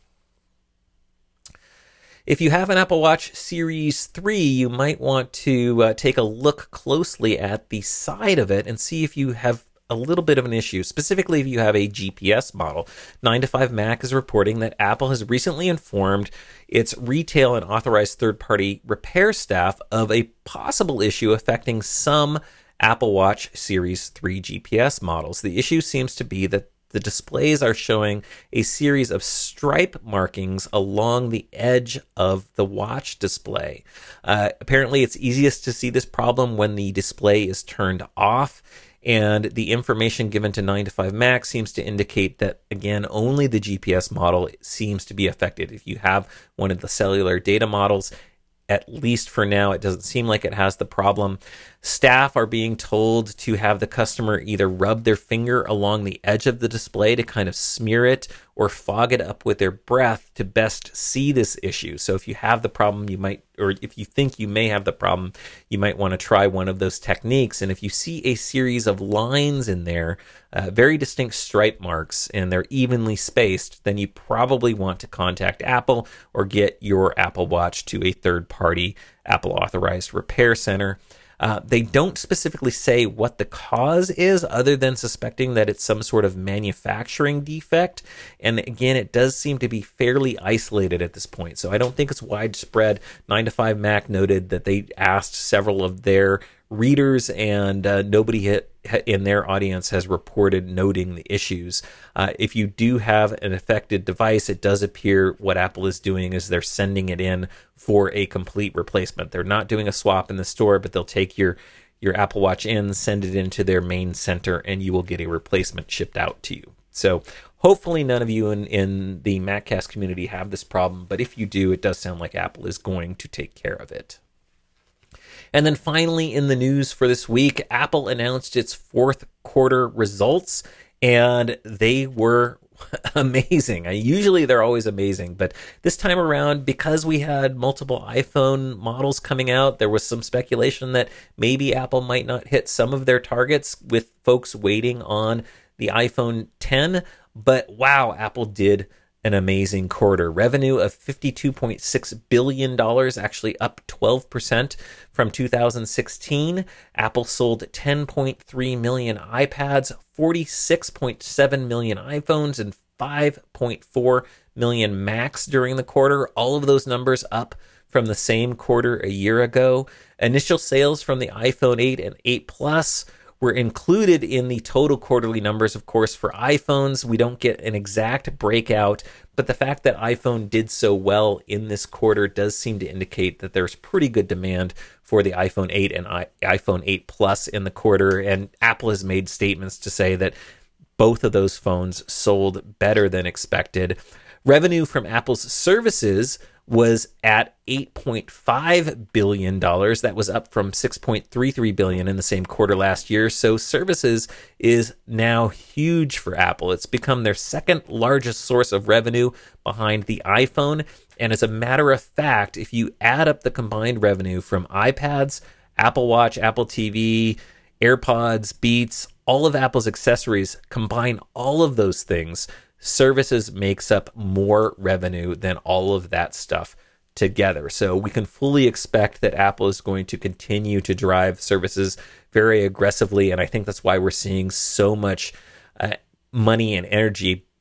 If you have an Apple Watch Series three, you might want to uh, take a look closely at the side of it and see if you have a little bit of an issue, specifically if you have a G P S model. nine to five Mac is reporting that Apple has recently informed its retail and authorized third-party repair staff of a possible issue affecting some Apple Watch Series three G P S models. The issue seems to be that the displays are showing a series of stripe markings along the edge of the watch display. Uh, apparently, it's easiest to see this problem when the display is turned off, and the information given to nine to five Mac seems to indicate that, again, only the G P S model seems to be affected. If you have one of the cellular data models, at least for now, it doesn't seem like it has the problem. Staff are being told to have the customer either rub their finger along the edge of the display to kind of smear it, or fog it up with their breath to best see this issue. So if you have the problem, you might, or if you think you may have the problem, you might want to try one of those techniques. And if you see a series of lines in there, uh, very distinct stripe marks, and they're evenly spaced, then you probably want to contact Apple or get your Apple Watch to a third-party Apple authorized repair center. Uh, they don't specifically say what the cause is, other than suspecting that it's some sort of manufacturing defect. And again, it does seem to be fairly isolated at this point, so I don't think it's widespread. nine to five Mac noted that they asked several of their readers, and uh, nobody hit, in their audience has reported noting the issues. Uh, if you do have an affected device, it does appear what Apple is doing is they're sending it in for a complete replacement. They're not doing a swap in the store, but they'll take your your Apple Watch in, send it into their main center, and you will get a replacement shipped out to you. So hopefully none of you in, in the MacCast community have this problem, but if you do, it does sound like Apple is going to take care of it. And then finally, in the news for this week, Apple announced its fourth quarter results, and they were amazing. I, usually they're always amazing, but this time around, because we had multiple iPhone models coming out, there was some speculation that maybe Apple might not hit some of their targets, with folks waiting on the iPhone ten. But wow, Apple did an amazing quarter. Revenue of fifty-two point six billion dollars, actually up twelve percent from two thousand sixteen. Apple sold ten point three million iPads, forty-six point seven million iPhones, and five point four million Macs during the quarter. All of those numbers up from the same quarter a year ago. Initial sales from the iPhone eight and eight Plus were included in the total quarterly numbers, of course, for iPhones. We don't get an exact breakout, but the fact that iPhone did so well in this quarter does seem to indicate that there's pretty good demand for the iPhone eight and I- iPhone eight Plus in the quarter, and Apple has made statements to say that both of those phones sold better than expected. Revenue from Apple's services was at eight point five billion dollars. That was up from six point three three billion dollars in the same quarter last year. So services is now huge for Apple. It's become their second largest source of revenue behind the iPhone. And as a matter of fact, if you add up the combined revenue from iPads, Apple Watch, Apple T V, AirPods, Beats, all of Apple's accessories, combine all of those things, services makes up more revenue than all of that stuff together. So we can fully expect that Apple is going to continue to drive services very aggressively, and I think that's why we're seeing so much uh, money and energy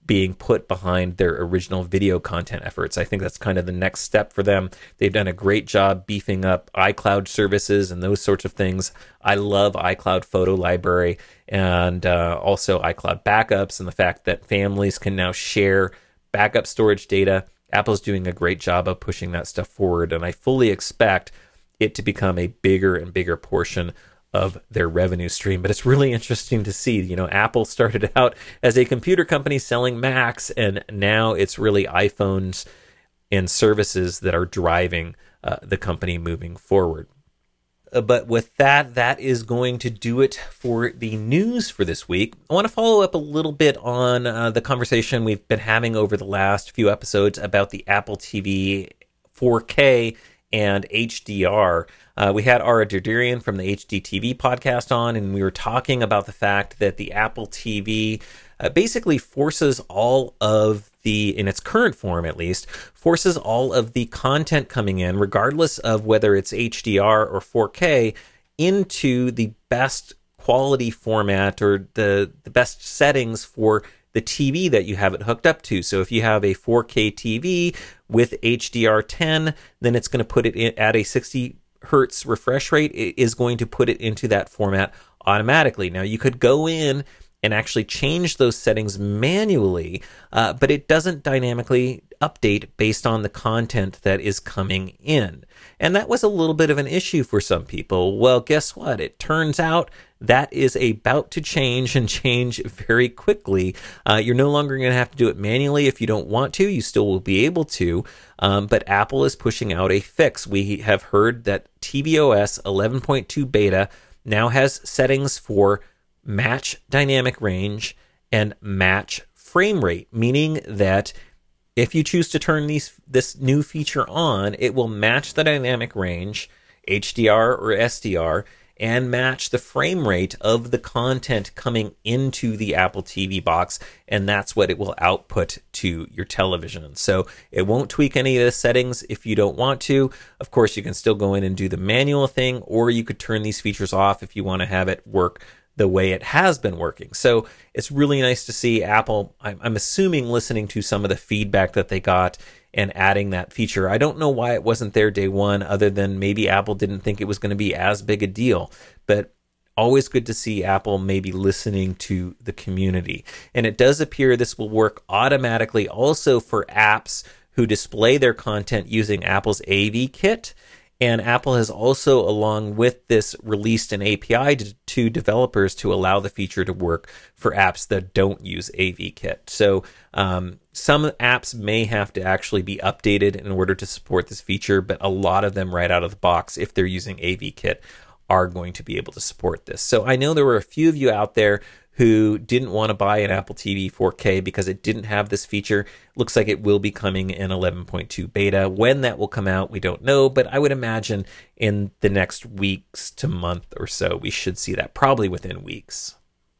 being put behind their original video content efforts. I think that's kind of the next step for them. They've done a great job beefing up iCloud services and those sorts of things. I love iCloud Photo Library and uh, also iCloud backups, and the fact that families can now share backup storage data. Apple's doing a great job of pushing that stuff forward, and I fully expect it to become a bigger and bigger portion of their revenue stream. But it's really interesting to see, you know, Apple started out as a computer company selling Macs, and now it's really iPhones and services that are driving uh, the company moving forward. Uh, but with that, that is going to do it for the news for this week. I want to follow up a little bit on uh, the conversation we've been having over the last few episodes about the Apple T V four K and H D R. Uh, we had Ara Derderian from the H D T V podcast on, and we were talking about the fact that the Apple T V uh, basically forces all of the, in its current form at least, forces all of the content coming in, regardless of whether it's H D R or four K, into the best quality format or the, the best settings for the T V that you have it hooked up to. So if you have a four K T V with H D R ten, then it's going to put it in at a sixty hertz refresh rate. It is going to put it into that format automatically. Now you could go in and actually change those settings manually, uh, but it doesn't dynamically update based on the content that is coming in. And that was a little bit of an issue for some people. Well, guess what? It turns out that is about to change, and change very quickly. Uh, you're no longer going to have to do it manually if you don't want to. You still will be able to, um, but Apple is pushing out a fix. We have heard that tvOS eleven point two beta now has settings for match dynamic range and match frame rate, meaning that if you choose to turn these this new feature on, it will match the dynamic range, H D R or S D R, and match the frame rate of the content coming into the Apple T V box, and that's what it will output to your television. So it won't tweak any of the settings if you don't want to. Of course, you can still go in and do the manual thing, or you could turn these features off if you want to have it work the way it has been working. So it's really nice to see Apple, I'm, I'm assuming, listening to some of the feedback that they got and adding that feature. I don't know why it wasn't there day one, other than maybe Apple didn't think it was going to be as big a deal. But always good to see Apple maybe listening to the community. And it does appear this will work automatically also for apps who display their content using Apple's A V Kit. And Apple has also, along with this, released an A P I to, to developers to allow the feature to work for apps that don't use A V Kit. So um, some apps may have to actually be updated in order to support this feature, but a lot of them right out of the box, if they're using A V Kit, are going to be able to support this. So I know there were a few of you out there who didn't want to buy an Apple T V four K because it didn't have this feature. Looks like it will be coming in eleven point two beta. When that will come out, we don't know, but I would imagine in the next weeks to month or so, we should see that, probably within weeks.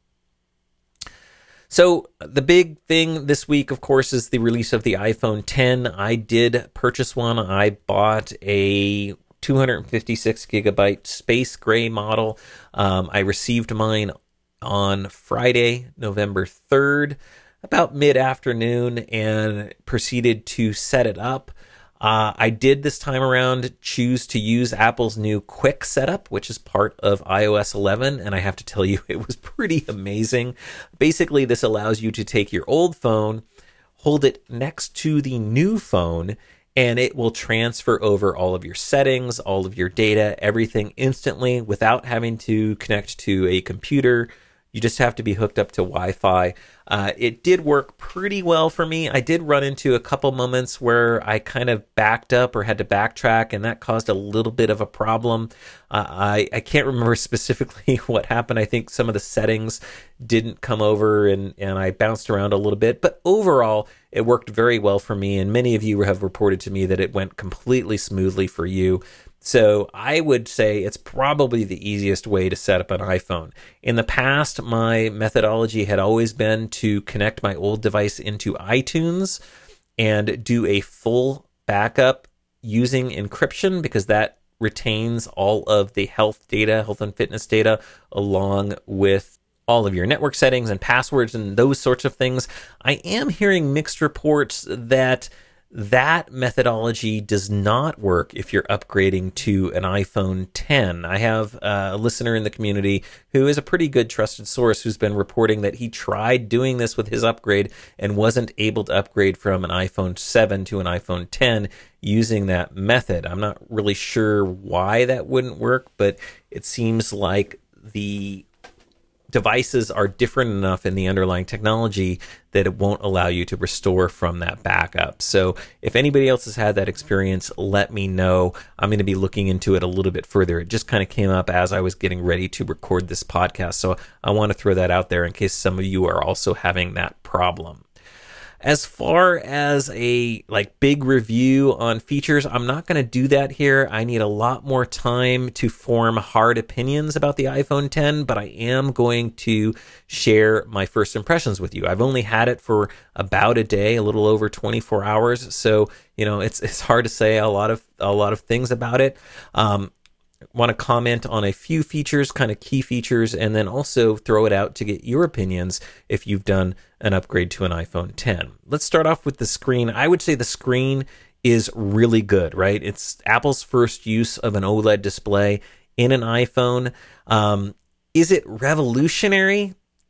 So the big thing this week, of course, is the release of the iPhone ten. I did purchase one. I bought a two hundred fifty-six gigabyte space gray model. Um, I received mine on Friday, November third, about mid-afternoon, and proceeded to set it up. Uh, I did this time around choose to use Apple's new Quick Setup, which is part of i O S eleven, and I have to tell you, it was pretty amazing. Basically, this allows you to take your old phone, hold it next to the new phone, and it will transfer over all of your settings, all of your data, everything instantly without having to connect to a computer. You just have to be hooked up to Wi-Fi. Uh, it did work pretty well for me. I did run into a couple moments where I kind of backed up or had to backtrack, and that caused a little bit of a problem. Uh, I, I can't remember specifically what happened. I think some of the settings didn't come over, and, and I bounced around a little bit. But overall, it worked very well for me, and many of you have reported to me that it went completely smoothly for you. So I would say it's probably the easiest way to set up an iPhone. In the past, my methodology had always been to connect my old device into iTunes and do a full backup using encryption, because that retains all of the health data, health and fitness data, along with all of your network settings and passwords and those sorts of things. I am hearing mixed reports that that methodology does not work if you're upgrading to an iPhone ten. I have a listener in the community who is a pretty good trusted source who's been reporting that he tried doing this with his upgrade and wasn't able to upgrade from an iPhone seven to an iPhone ten using that method. I'm not really sure why that wouldn't work, but it seems like the devices are different enough in the underlying technology that it won't allow you to restore from that backup. So if anybody else has had that experience, let me know. I'm going to be looking into it a little bit further. It just kind of came up as I was getting ready to record this podcast. So I want to throw that out there in case some of you are also having that problem. As far as a like big review on features, I'm not going to do that here. I need a lot more time to form hard opinions about the iPhone ten, but I am going to share my first impressions with you. I've only had it for about a day, a little over twenty-four hours, so you know it's it's hard to say a lot of a lot of things about it. Um, want to comment on a few features, kind of key features, and then also throw it out to get your opinions if you've done an upgrade to an iPhone ten. Let's start off with the screen. I would say the screen is really good, right? It's Apple's first use of an OLED display in an iPhone. Um, is it revolutionary?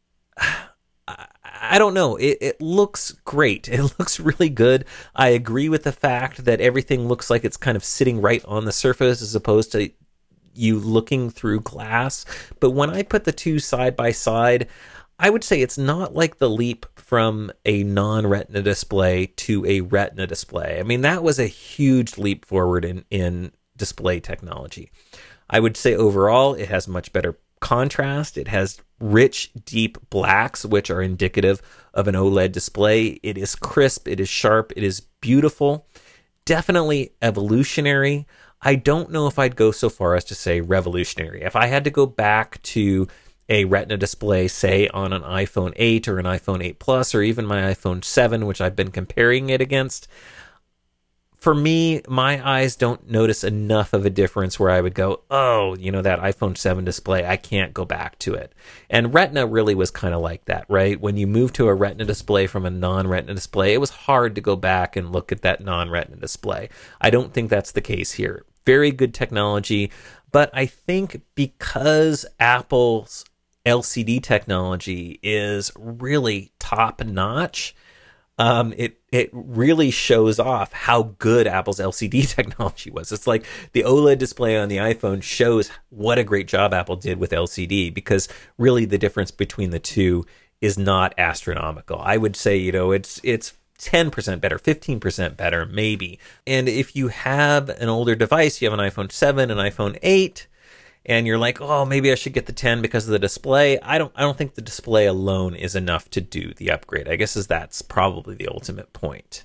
I don't know. It, it looks great. It looks really good. I agree with the fact that everything looks like it's kind of sitting right on the surface as opposed to you looking through glass. But when I put the two side by side, I would say it's not like the leap from a non-Retina display to a Retina display. I mean, that was a huge leap forward in, in display technology. I would say overall, it has much better contrast. It has rich, deep blacks, which are indicative of an OLED display. It is crisp. It is sharp. It is beautiful. Definitely evolutionary. I don't know if I'd go so far as to say revolutionary. If I had to go back to a Retina display, say on an iPhone eight or an iPhone eight Plus or even my iPhone seven, which I've been comparing it against, for me, my eyes don't notice enough of a difference where I would go, oh, you know, that iPhone seven display, I can't go back to it. And Retina really was kind of like that, right? When you move to a Retina display from a non-Retina display, it was hard to go back and look at that non-Retina display. I don't think that's the case here. Very good technology, but I think because Apple's L C D technology is really top-notch, Um, it it really shows off how good Apple's L C D technology was. It's like the OLED display on the iPhone shows what a great job Apple did with L C D, because really the difference between the two is not astronomical. I would say, you know, it's it's ten percent better, fifteen percent better, maybe. And if you have an older device, you have an iPhone seven, an iPhone eight, and you're like, oh, maybe I should get the ten because of the display. I don't I don't think the display alone is enough to do the upgrade. I guess is that's probably the ultimate point.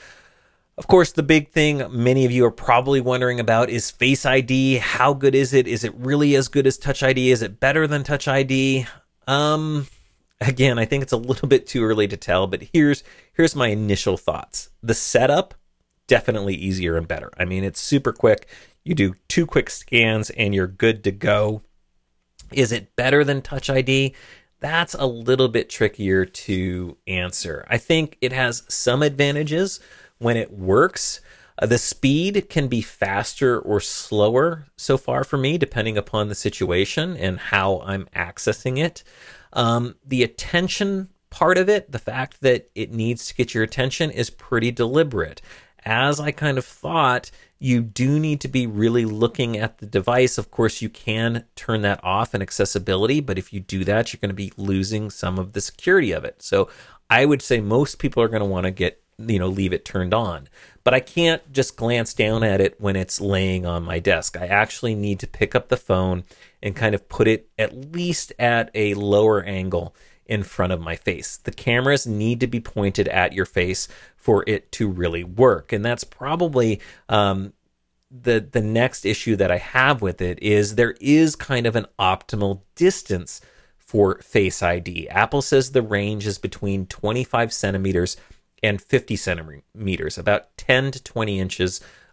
Of course, the big thing many of you are probably wondering about is Face I D. How good is it? Is it really as good as Touch I D? Is it better than Touch I D? Um, again, I think it's a little bit too early to tell, but here's here's my initial thoughts. The setup, definitely easier and better. I mean, it's super quick. You do two quick scans and you're good to go. Is it better than Touch I D? That's a little bit trickier to answer. I think it has some advantages when it works. Uh, the speed can be faster or slower so far for me, depending upon the situation and how I'm accessing it. Um, the attention part of it, the fact that it needs to get your attention, is pretty deliberate. As I kind of thought, you do need to be really looking at the device. Of course, you can turn that off in accessibility, but if you do that, you're going to be losing some of the security of it. So I would say most people are going to want to get, you know, leave it turned on. But I can't just glance down at it when it's laying on my desk. I actually need to pick up the phone and kind of put it at least at a lower angle in front of my face. The cameras need to be pointed at your face for it to really work. And that's probably um, the the next issue that I have with it is there is kind of an optimal distance for Face I D. Apple says the range is between twenty-five centimeters and fifty centimeters, about ten to twenty inches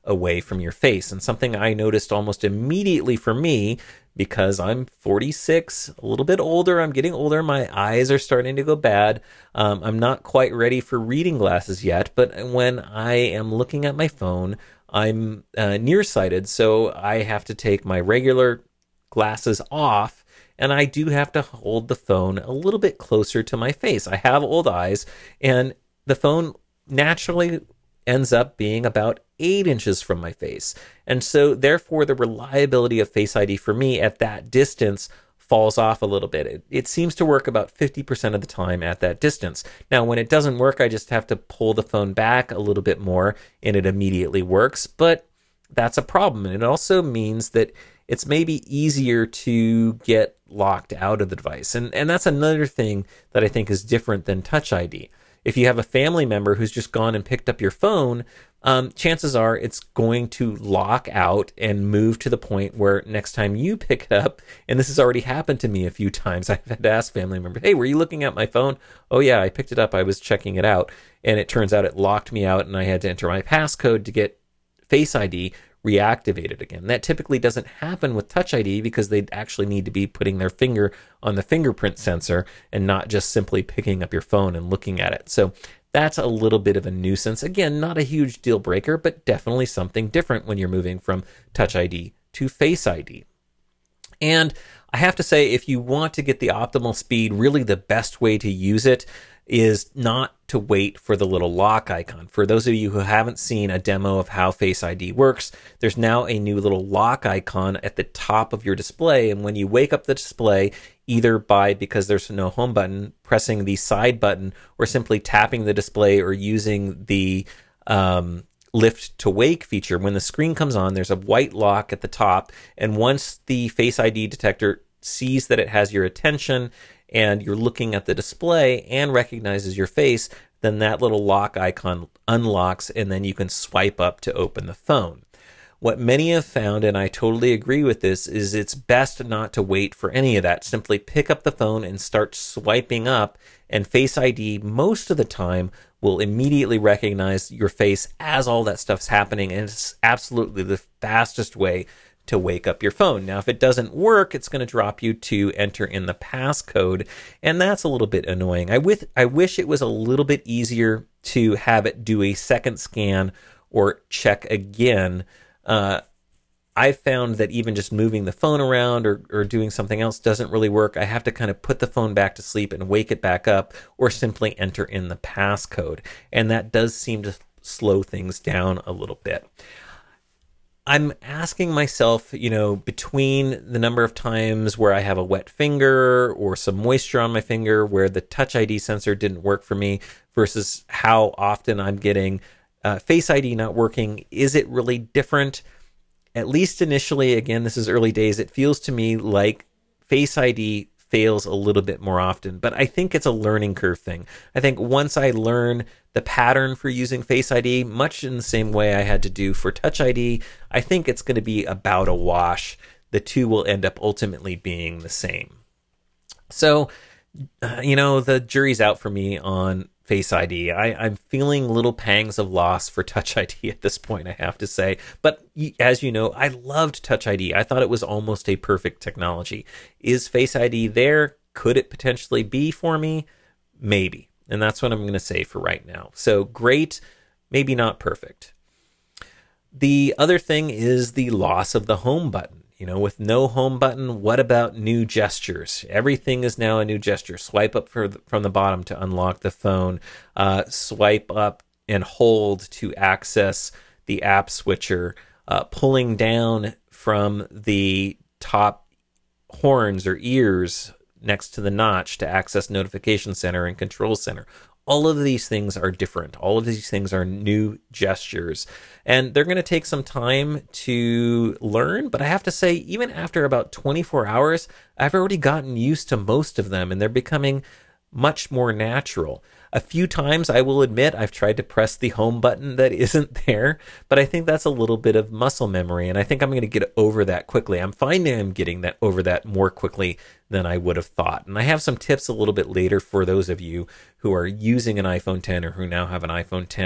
away from your face. And something I noticed almost immediately for me, because I'm forty-six, a little bit older, I'm getting older, my eyes are starting to go bad. Um, I'm not quite ready for reading glasses yet, but when I am looking at my phone, I'm uh, nearsighted, so I have to take my regular glasses off, and I do have to hold the phone a little bit closer to my face. I have old eyes, and the phone naturally ends up being about eight inches from my face. And so therefore the reliability of Face I D for me at that distance falls off a little bit. It, it seems to work about fifty percent of the time at that distance. Now, when it doesn't work, I just have to pull the phone back a little bit more and it immediately works. But that's a problem. And it also means that it's maybe easier to get locked out of the device. And, and that's another thing that I think is different than Touch I D. If you have a family member who's just gone and picked up your phone, um, chances are it's going to lock out and move to the point where next time you pick it up, and this has already happened to me a few times, I've had to ask family members, hey, were you looking at my phone? Oh yeah, I picked it up, I was checking it out. And it turns out it locked me out and I had to enter my passcode to get Face I D reactivated again. That typically doesn't happen with Touch I D because they actually need to be putting their finger on the fingerprint sensor and not just simply picking up your phone and looking at it. So that's a little bit of a nuisance. Again, not a huge deal breaker, but definitely something different when you're moving from Touch I D to Face I D. And I have to say, if you want to get the optimal speed, really the best way to use it is not to wait for the little lock icon. For those of you who haven't seen a demo of how Face I D works, there's now a new little lock icon at the top of your display. And when you wake up the display, either by, because there's no home button, pressing the side button, or simply tapping the display or using the um, lift to wake feature, when the screen comes on, there's a white lock at the top. And once the Face I D detector sees that it has your attention and you're looking at the display and recognizes your face, then that little lock icon unlocks and then you can swipe up to open the phone. What many have found, and I totally agree with this, is it's best not to wait for any of that. Simply pick up the phone and start swiping up, and Face I D most of the time will immediately recognize your face as all that stuff's happening, and it's absolutely the fastest way to wake up your phone. Now, if it doesn't work, it's going to drop you to enter in the passcode, and that's a little bit annoying. I, with, I wish it was a little bit easier to have it do a second scan or check again. Uh, I've found that even just moving the phone around or, or doing something else doesn't really work. I have to kind of put the phone back to sleep and wake it back up, or simply enter in the passcode, and that does seem to slow things down a little bit. I'm asking myself, you know, between the number of times where I have a wet finger or some moisture on my finger where the Touch I D sensor didn't work for me versus how often I'm getting uh, Face I D not working, is it really different? At least initially, again, this is early days, it feels to me like Face I D fails a little bit more often, but I think it's a learning curve thing. I think once I learn the pattern for using Face I D, much in the same way I had to do for Touch I D, I think it's going to be about a wash. The two will end up ultimately being the same. So, uh, you know, the jury's out for me on Face I D. I, I'm feeling little pangs of loss for Touch I D at this point, I have to say. But as you know, I loved Touch I D. I thought it was almost a perfect technology. Is Face I D there? Could it potentially be for me? Maybe. And that's what I'm going to say for right now. So great, maybe not perfect. The other thing is the loss of the home button. You know, with no home button, what about new gestures? Everything is now a new gesture. Swipe up for the, from the bottom to unlock the phone. Uh, swipe up and hold to access the app switcher. Uh, pulling down from the top horns or ears next to the notch to access Notification Center and Control Center. All of these things are different. All of these things are new gestures. And they're going to take some time to learn. But I have to say, even after about twenty-four hours, I've already gotten used to most of them. And they're becoming much more natural. A few times, I will admit, I've tried to press the home button that isn't there. But I think that's a little bit of muscle memory. And I think I'm going to get over that quickly. I'm finding I'm getting that over that more quickly than I would have thought. And I have some tips a little bit later for those of you who are using an iPhone ten or who now have an iPhone ten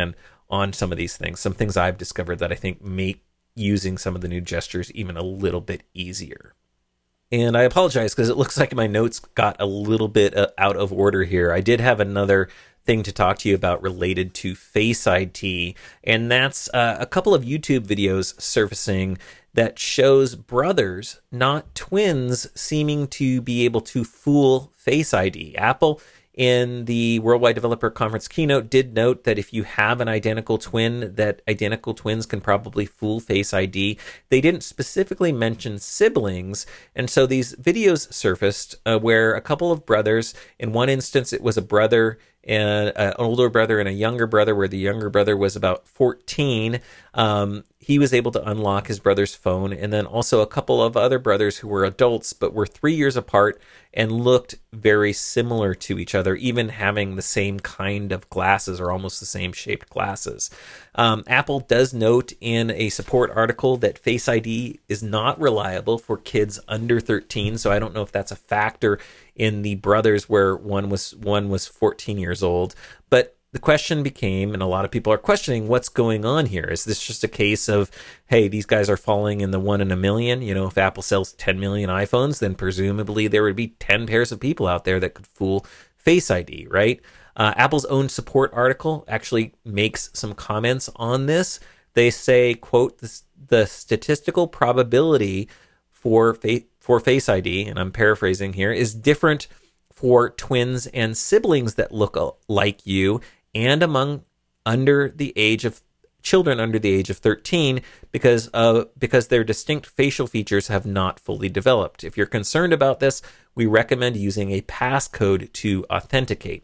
on some of these things. Some things I've discovered that I think make using some of the new gestures even a little bit easier. And I apologize because it looks like my notes got a little bit uh, out of order here. I did have another thing to talk to you about related to Face I D, and that's uh, a couple of YouTube videos surfacing that shows brothers, not twins, seeming to be able to fool Face I D. Apple, in the Worldwide Developer Conference keynote, did note that if you have an identical twin, that identical twins can probably fool Face I D. They didn't specifically mention siblings, and so these videos surfaced uh, where a couple of brothers, in one instance it was a brother and uh, an older brother and a younger brother, where the younger brother was about fourteen. Um, he was able to unlock his brother's phone, and then also a couple of other brothers who were adults but were three years apart and looked very similar to each other, even having the same kind of glasses or almost the same shaped glasses. Um, Apple does note in a support article that Face I D is not reliable for kids under thirteen, so I don't know if that's a factor in the brothers where one was one was fourteen years old. But the question became, and a lot of people are questioning, what's going on here? Is this just a case of, hey, these guys are falling in the one in a million? You know, if Apple sells ten million iPhones, then presumably there would be ten pairs of people out there that could fool Face I D, right? Uh, Apple's own support article actually makes some comments on this. They say, quote, the, the statistical probability for, fa- for Face I D, and I'm paraphrasing here, is different for twins and siblings that look like you and among under the age of children under the age of thirteen because uh, because their distinct facial features have not fully developed. If you're concerned about this, we recommend using a passcode to authenticate.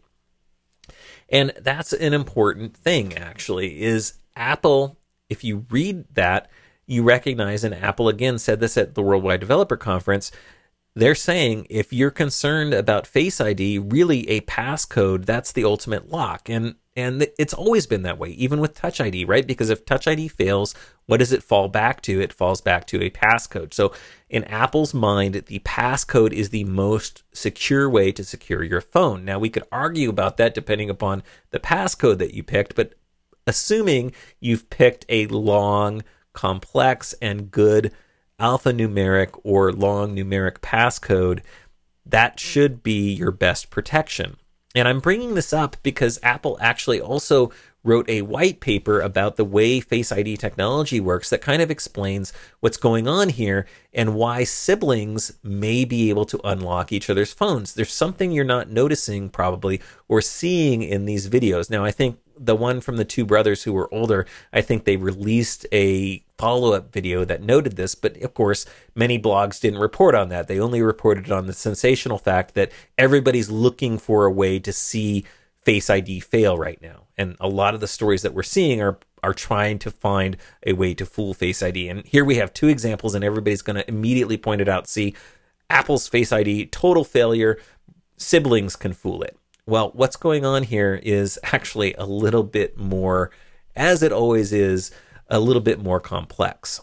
And that's an important thing, actually, is Apple, if you read that, you recognize, and Apple again said this at the Worldwide Developer Conference, they're saying if you're concerned about Face I D, really a passcode, that's the ultimate lock. And and it's always been that way, even with Touch I D, right? Because if Touch I D fails, what does it fall back to? It falls back to a passcode. So in Apple's mind, the passcode is the most secure way to secure your phone. Now, we could argue about that depending upon the passcode that you picked, but assuming you've picked a long, complex, and good alphanumeric or long numeric passcode, that should be your best protection. And I'm bringing this up because Apple actually also wrote a white paper about the way Face I D technology works that kind of explains what's going on here and why siblings may be able to unlock each other's phones. There's something you're not noticing probably or seeing in these videos. Now, I think the one from the two brothers who were older, I think they released a follow-up video that noted this, but of course, many blogs didn't report on that. They only reported on the sensational fact that everybody's looking for a way to see Face I D fail right now. And a lot of the stories that we're seeing are are trying to find a way to fool Face I D. And here we have two examples, and everybody's going to immediately point it out. See, Apple's Face I D, total failure. Siblings can fool it. Well, what's going on here is actually a little bit more, as it always is, a little bit more complex.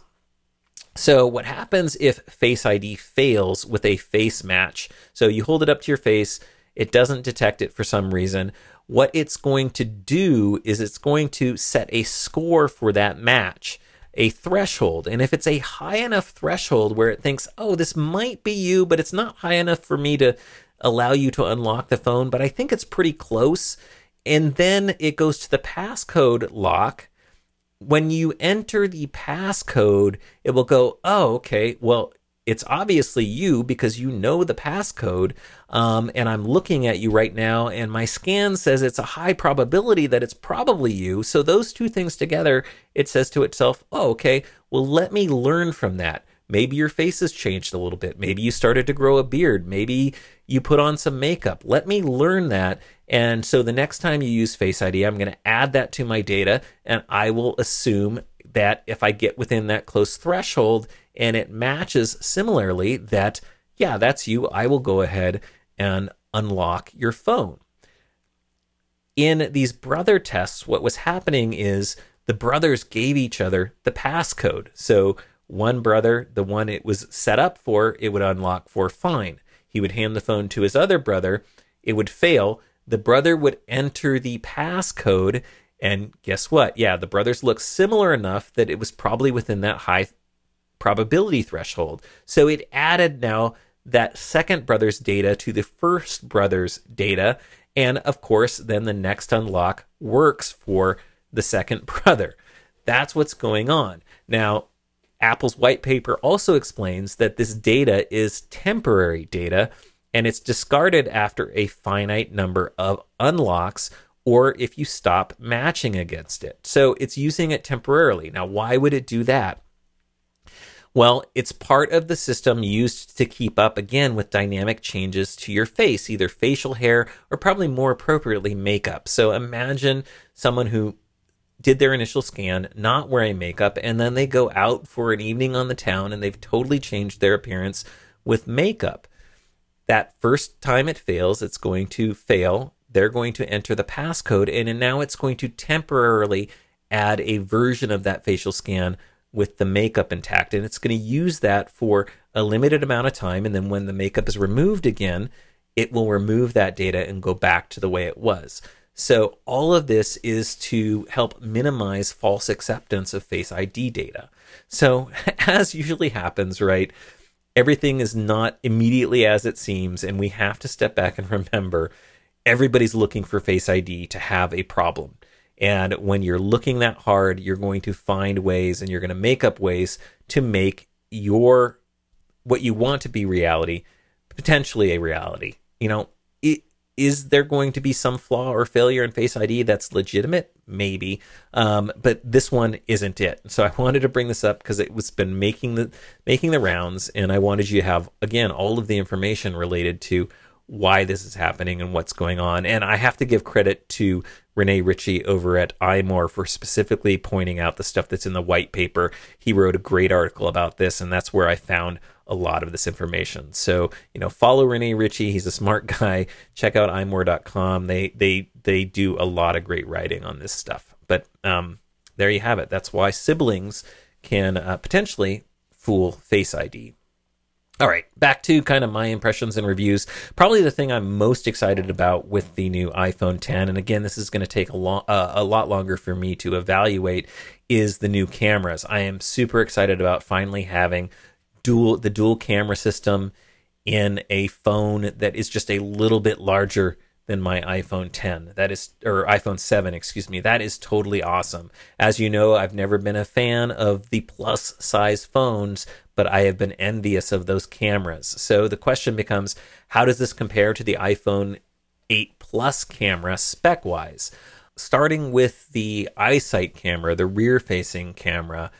So what happens if Face I D fails with a face match? So you hold it up to your face, it doesn't detect it for some reason. What it's going to do is it's going to set a score for that match, a threshold. And if it's a high enough threshold where it thinks, oh, this might be you, but it's not high enough for me to allow you to unlock the phone, but I think it's pretty close. And then it goes to the passcode lock. When you enter the passcode, it will go, oh, okay, well, it's obviously you because you know the passcode, um, and I'm looking at you right now, and my scan says it's a high probability that it's probably you. So those two things together, it says to itself, oh, okay, well, let me learn from that. Maybe your face has changed a little bit. Maybe you started to grow a beard. Maybe you put on some makeup. Let me learn that. And so the next time you use Face I D, I'm going to add that to my data, and I will assume that if I get within that close threshold and it matches similarly, that, yeah, that's you, I will go ahead and unlock your phone. In these brother tests, what was happening is the brothers gave each other the passcode. So one brother, the one it was set up for, it would unlock for fine. He would hand the phone to his other brother. It would fail. The brother would enter the passcode, And guess what? Yeah, the brothers look similar enough that it was probably within that high probability threshold. So it added now that second brother's data to the first brother's data. And of course, then the next unlock works for the second brother. That's what's going on. Now, Apple's white paper also explains that this data is temporary data, and it's discarded after a finite number of unlocks, or if you stop matching against it. So it's using it temporarily. Now, why would it do that? Well, it's part of the system used to keep up, again, with dynamic changes to your face, either facial hair or probably more appropriately makeup. So imagine someone who did their initial scan not wearing makeup, and then they go out for an evening on the town and they've totally changed their appearance with makeup. That first time it fails, it's going to fail. They're going to enter the passcode, and now it's going to temporarily add a version of that facial scan with the makeup intact, and it's going to use that for a limited amount of time, and then when the makeup is removed again, it will remove that data and go back to the way it was. So all of this is to help minimize false acceptance of Face I D data. So as usually happens, right, everything is not immediately as it seems, and we have to step back and remember everybody's looking for Face I D to have a problem. And when you're looking that hard, you're going to find ways, and you're going to make up ways to make your, what you want to be reality, potentially a reality. You know, it, is there going to be some flaw or failure in Face I D that's legitimate? Maybe. Um, but this one isn't it. So I wanted to bring this up because it was been making the, making the rounds, and I wanted you to have, again, all of the information related to why this is happening and what's going on. And I have to give credit to Rene Ritchie over at iMore for specifically pointing out the stuff that's in the white paper. He wrote a great article about this, and that's where I found a lot of this information. So, you know, follow Rene Ritchie. He's a smart guy. Check out i more dot com. They they they do a lot of great writing on this stuff. But um, there you have it. That's why siblings can uh, potentially fool Face I D. All right, back to kind of my impressions and reviews. Probably the thing I'm most excited about with the new iPhone ten, and again, this is going to take a, lo- uh, a lot longer for me to evaluate, is the new cameras. I am super excited about finally having dual the dual camera system in a phone that is just a little bit larger than my iPhone ten. That is, or iPhone seven, excuse me. That is totally awesome. As you know, I've never been a fan of the plus size phones, but I have been envious of those cameras. So the question becomes, how does this compare to the iPhone eight Plus camera spec-wise? Starting with the iSight camera, the rear-facing camera,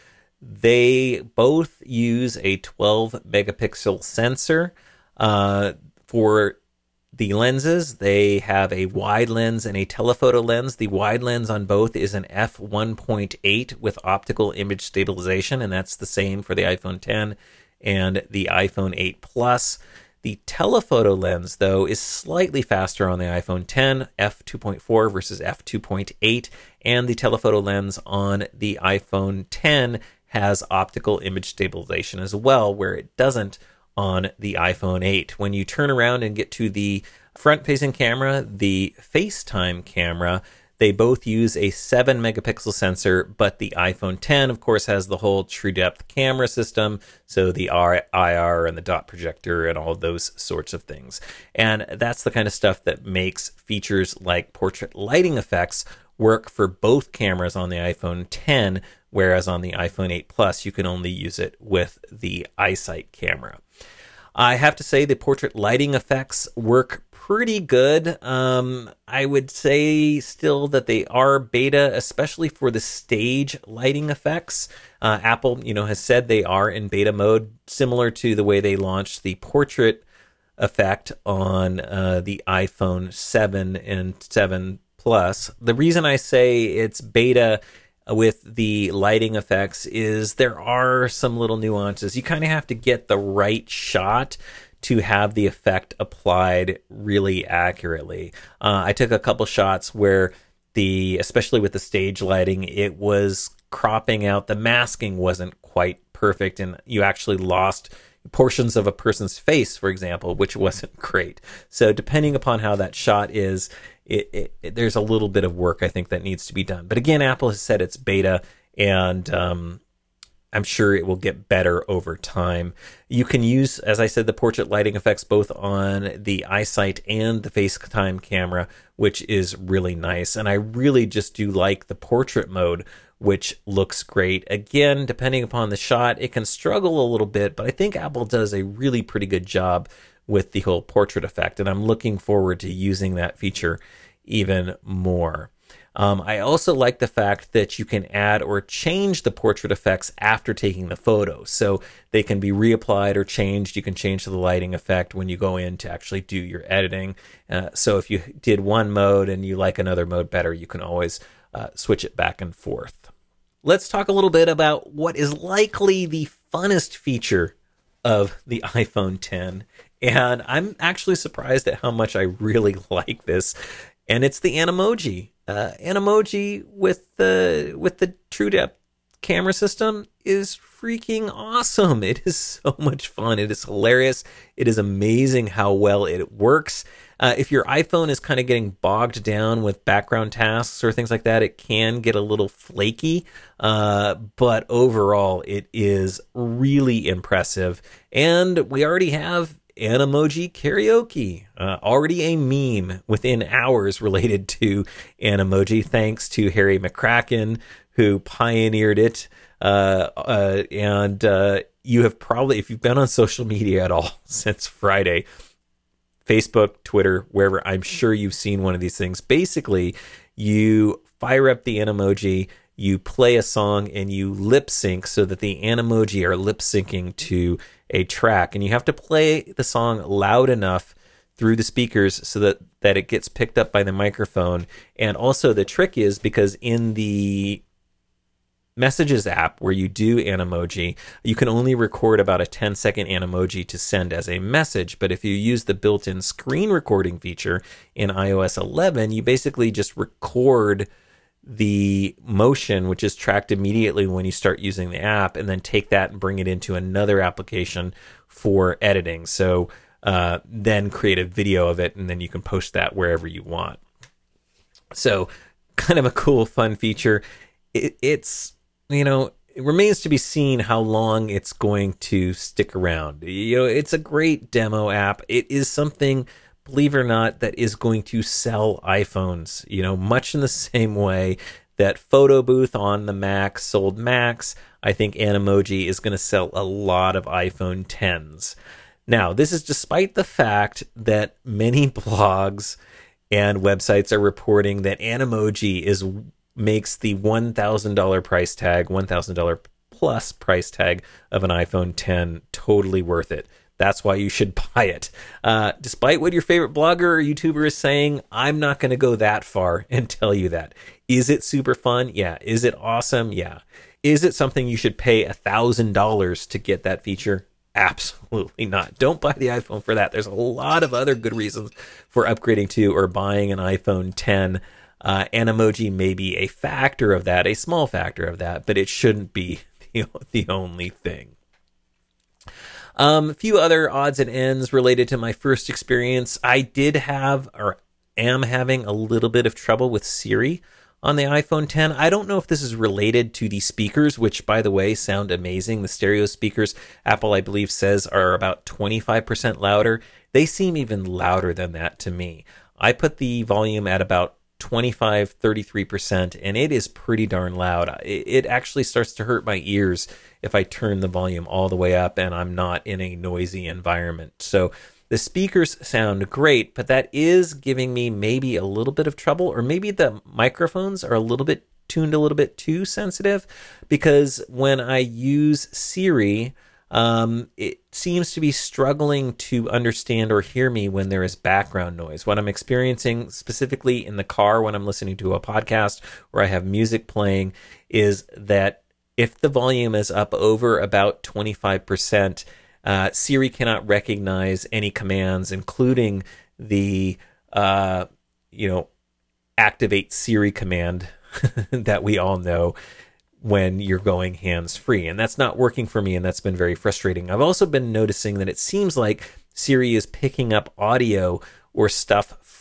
they both use a twelve megapixel sensor. Uh, for the lenses, they have a wide lens and a telephoto lens. The wide lens on both is an f one point eight with optical image stabilization, and that's the same for the iPhone ten and the iPhone eight Plus. The telephoto lens, though, is slightly faster on the iPhone ten, f two point four versus f two point eight, and the telephoto lens on the iPhone ten has optical image stabilization as well, where it doesn't on the iPhone eight. When you turn around and get to the front-facing camera, the FaceTime camera, they both use a seven megapixel sensor, but the iPhone ten, of course, has the whole true depth camera system, so the I R and the dot projector and all of those sorts of things. And that's the kind of stuff that makes features like portrait lighting effects work for both cameras on the iPhone ten, whereas on the iPhone eight Plus, you can only use it with the iSight camera. I have to say the portrait lighting effects work pretty good. Um, I would say still that they are beta, especially for the stage lighting effects. Uh, Apple, you know, has said they are in beta mode, similar to the way they launched the portrait effect on uh, the iPhone seven and seven Plus. The reason I say it's beta with the lighting effects is there are some little nuances. You kind of have to get the right shot to have the effect applied really accurately. Uh, I took a couple shots where the, especially with the stage lighting, it was cropping out. The masking wasn't quite perfect, and you actually lost portions of a person's face, for example, which wasn't great. So depending upon how that shot is, it, it, it, there's a little bit of work I think that needs to be done. But again, Apple has said it's beta, and um, I'm sure it will get better over time. You can use, as I said, the portrait lighting effects both on the iSight and the FaceTime camera, which is really nice. And I really just do like the portrait mode, which looks great. Again, depending upon the shot, it can struggle a little bit, but I think Apple does a really pretty good job with the whole portrait effect, and I'm looking forward to using that feature even more. Um, I also like the fact that you can add or change the portrait effects after taking the photo. So they can be reapplied or changed. You can change the lighting effect when you go in to actually do your editing. Uh, so if you did one mode and you like another mode better, you can always uh, switch it back and forth. Let's talk a little bit about what is likely the funnest feature of the iPhone ten. And I'm actually surprised at how much I really like this. And it's the Animoji. Uh, Animoji with the with the TrueDepth camera system is freaking awesome. It is so much fun. It is hilarious. It is amazing how well it works. Uh, if your iPhone is kind of getting bogged down with background tasks or things like that, it can get a little flaky. Uh, but overall, it is really impressive. And we already have Animoji karaoke, uh, already a meme within hours related to Animoji, thanks to Harry McCracken, who pioneered it. Uh, uh, and uh, you have probably, if you've been on social media at all since Friday, Facebook, Twitter, wherever, I'm sure you've seen one of these things. Basically, you fire up the Animoji, you play a song, and you lip sync so that the Animoji are lip syncing to a track, and you have to play the song loud enough through the speakers so that that it gets picked up by the microphone. And also the trick is, because in the Messages app where you do Animoji, you can only record about a ten second Animoji to send as a message. But if you use the built-in screen recording feature in i O S eleven, you basically just record the motion, which is tracked immediately when you start using the app, and then take that and bring it into another application for editing. So uh, then create a video of it, and then you can post that wherever you want. So kind of a cool, fun feature. It, it's, you know, it remains to be seen how long it's going to stick around. You know, it's a great demo app. It is something, believe it or not, that is going to sell iPhones, you know, much in the same way that Photo Booth on the Mac sold Macs. I think Animoji is going to sell a lot of iPhone tens. Now, this is despite the fact that many blogs and websites are reporting that Animoji is makes the one thousand dollars price tag, one thousand dollars plus price tag of an iPhone ten totally worth it. That's why you should buy it. Uh, despite what your favorite blogger or YouTuber is saying, I'm not going to go that far and tell you that. Is it super fun? Yeah. Is it awesome? Yeah. Is it something you should pay one thousand dollars to get that feature? Absolutely not. Don't buy the iPhone for that. There's a lot of other good reasons for upgrading to or buying an iPhone ten. Uh, Animoji may be a factor of that, a small factor of that, but it shouldn't be the, the only thing. Um, a few other odds and ends related to my first experience. I did have, or am having, a little bit of trouble with Siri on the iPhone ten. I don't know if this is related to the speakers, which, by the way, sound amazing. The stereo speakers, Apple, I believe, says are about twenty-five percent louder. They seem even louder than that to me. I put the volume at about twenty-five, thirty-three percent, and it is pretty darn loud. It actually starts to hurt my ears if I turn the volume all the way up and I'm not in a noisy environment. So the speakers sound great, but that is giving me maybe a little bit of trouble, or maybe the microphones are a little bit tuned a little bit too sensitive, because when I use Siri, Um, it seems to be struggling to understand or hear me when there is background noise. What I'm experiencing specifically in the car when I'm listening to a podcast or I have music playing is that if the volume is up over about twenty-five percent, uh, Siri cannot recognize any commands, including the, uh, you know, activate Siri command that we all know when you're going hands-free. And that's not working for me, and that's been very frustrating. I've also been noticing that it seems like Siri is picking up audio or stuff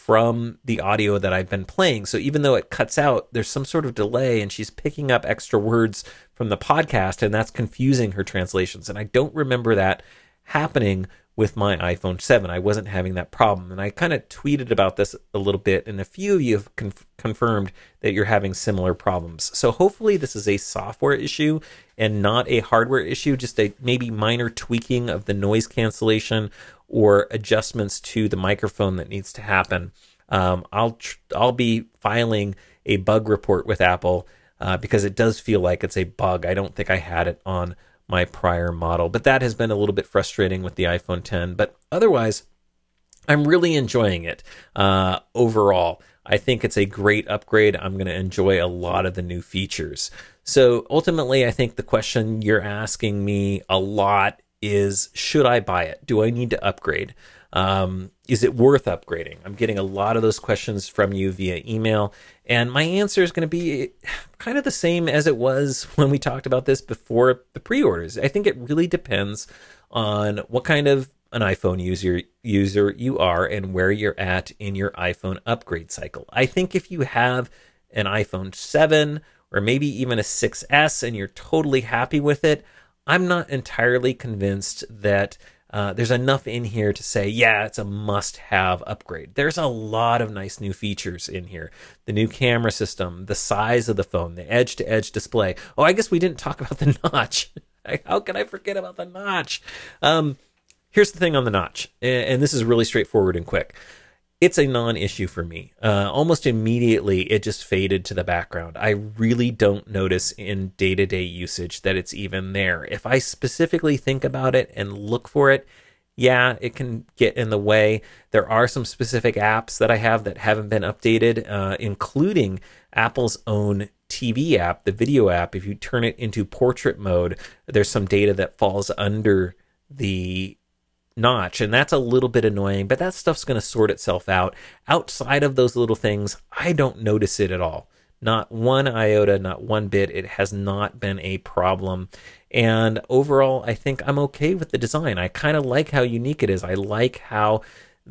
from the audio that I've been playing. So even though it cuts out, there's some sort of delay and she's picking up extra words from the podcast, and that's confusing her translations. And I don't remember that happening with my iPhone seven. I wasn't having that problem. And I kind of tweeted about this a little bit, and a few of you have conf- confirmed that you're having similar problems. So hopefully this is a software issue and not a hardware issue, just a maybe minor tweaking of the noise cancellation or adjustments to the microphone that needs to happen. Um, I'll tr- I'll be filing a bug report with Apple uh, because it does feel like it's a bug. I don't think I had it on my prior model, but that has been a little bit frustrating with the iPhone ten. But otherwise, I'm really enjoying it uh, overall. I think it's a great upgrade. I'm going to enjoy a lot of the new features. So ultimately, I think the question you're asking me a lot is, should I buy it? Do I need to upgrade? Um, is it worth upgrading? I'm getting a lot of those questions from you via email, and my answer is going to be kind of the same as it was when we talked about this before the pre-orders. I think it really depends on what kind of an iPhone user user you are and where you're at in your iPhone upgrade cycle. I think if you have an iPhone seven or maybe even a six S and you're totally happy with it, I'm not entirely convinced that uh, there's enough in here to say, yeah, it's a must-have upgrade. There's a lot of nice new features in here. The new camera system, the size of the phone, the edge-to-edge display. Oh, I guess we didn't talk about the notch. How can I forget about the notch? Um, here's the thing on the notch, and this is really straightforward and quick. It's a non-issue for me. Uh, almost immediately, it just faded to the background. I really don't notice in day-to-day usage that it's even there. If I specifically think about it and look for it, yeah, it can get in the way. There are some specific apps that I have that haven't been updated, uh, including Apple's own T V app, the video app. If you turn it into portrait mode, there's some data that falls under the notch, and that's a little bit annoying, but that stuff's going to sort itself out. Outside of those little things, I don't notice it at all. Not one iota, not one bit. It has not been a problem. And overall, I think I'm okay with the design. I kind of like how unique it is. I like how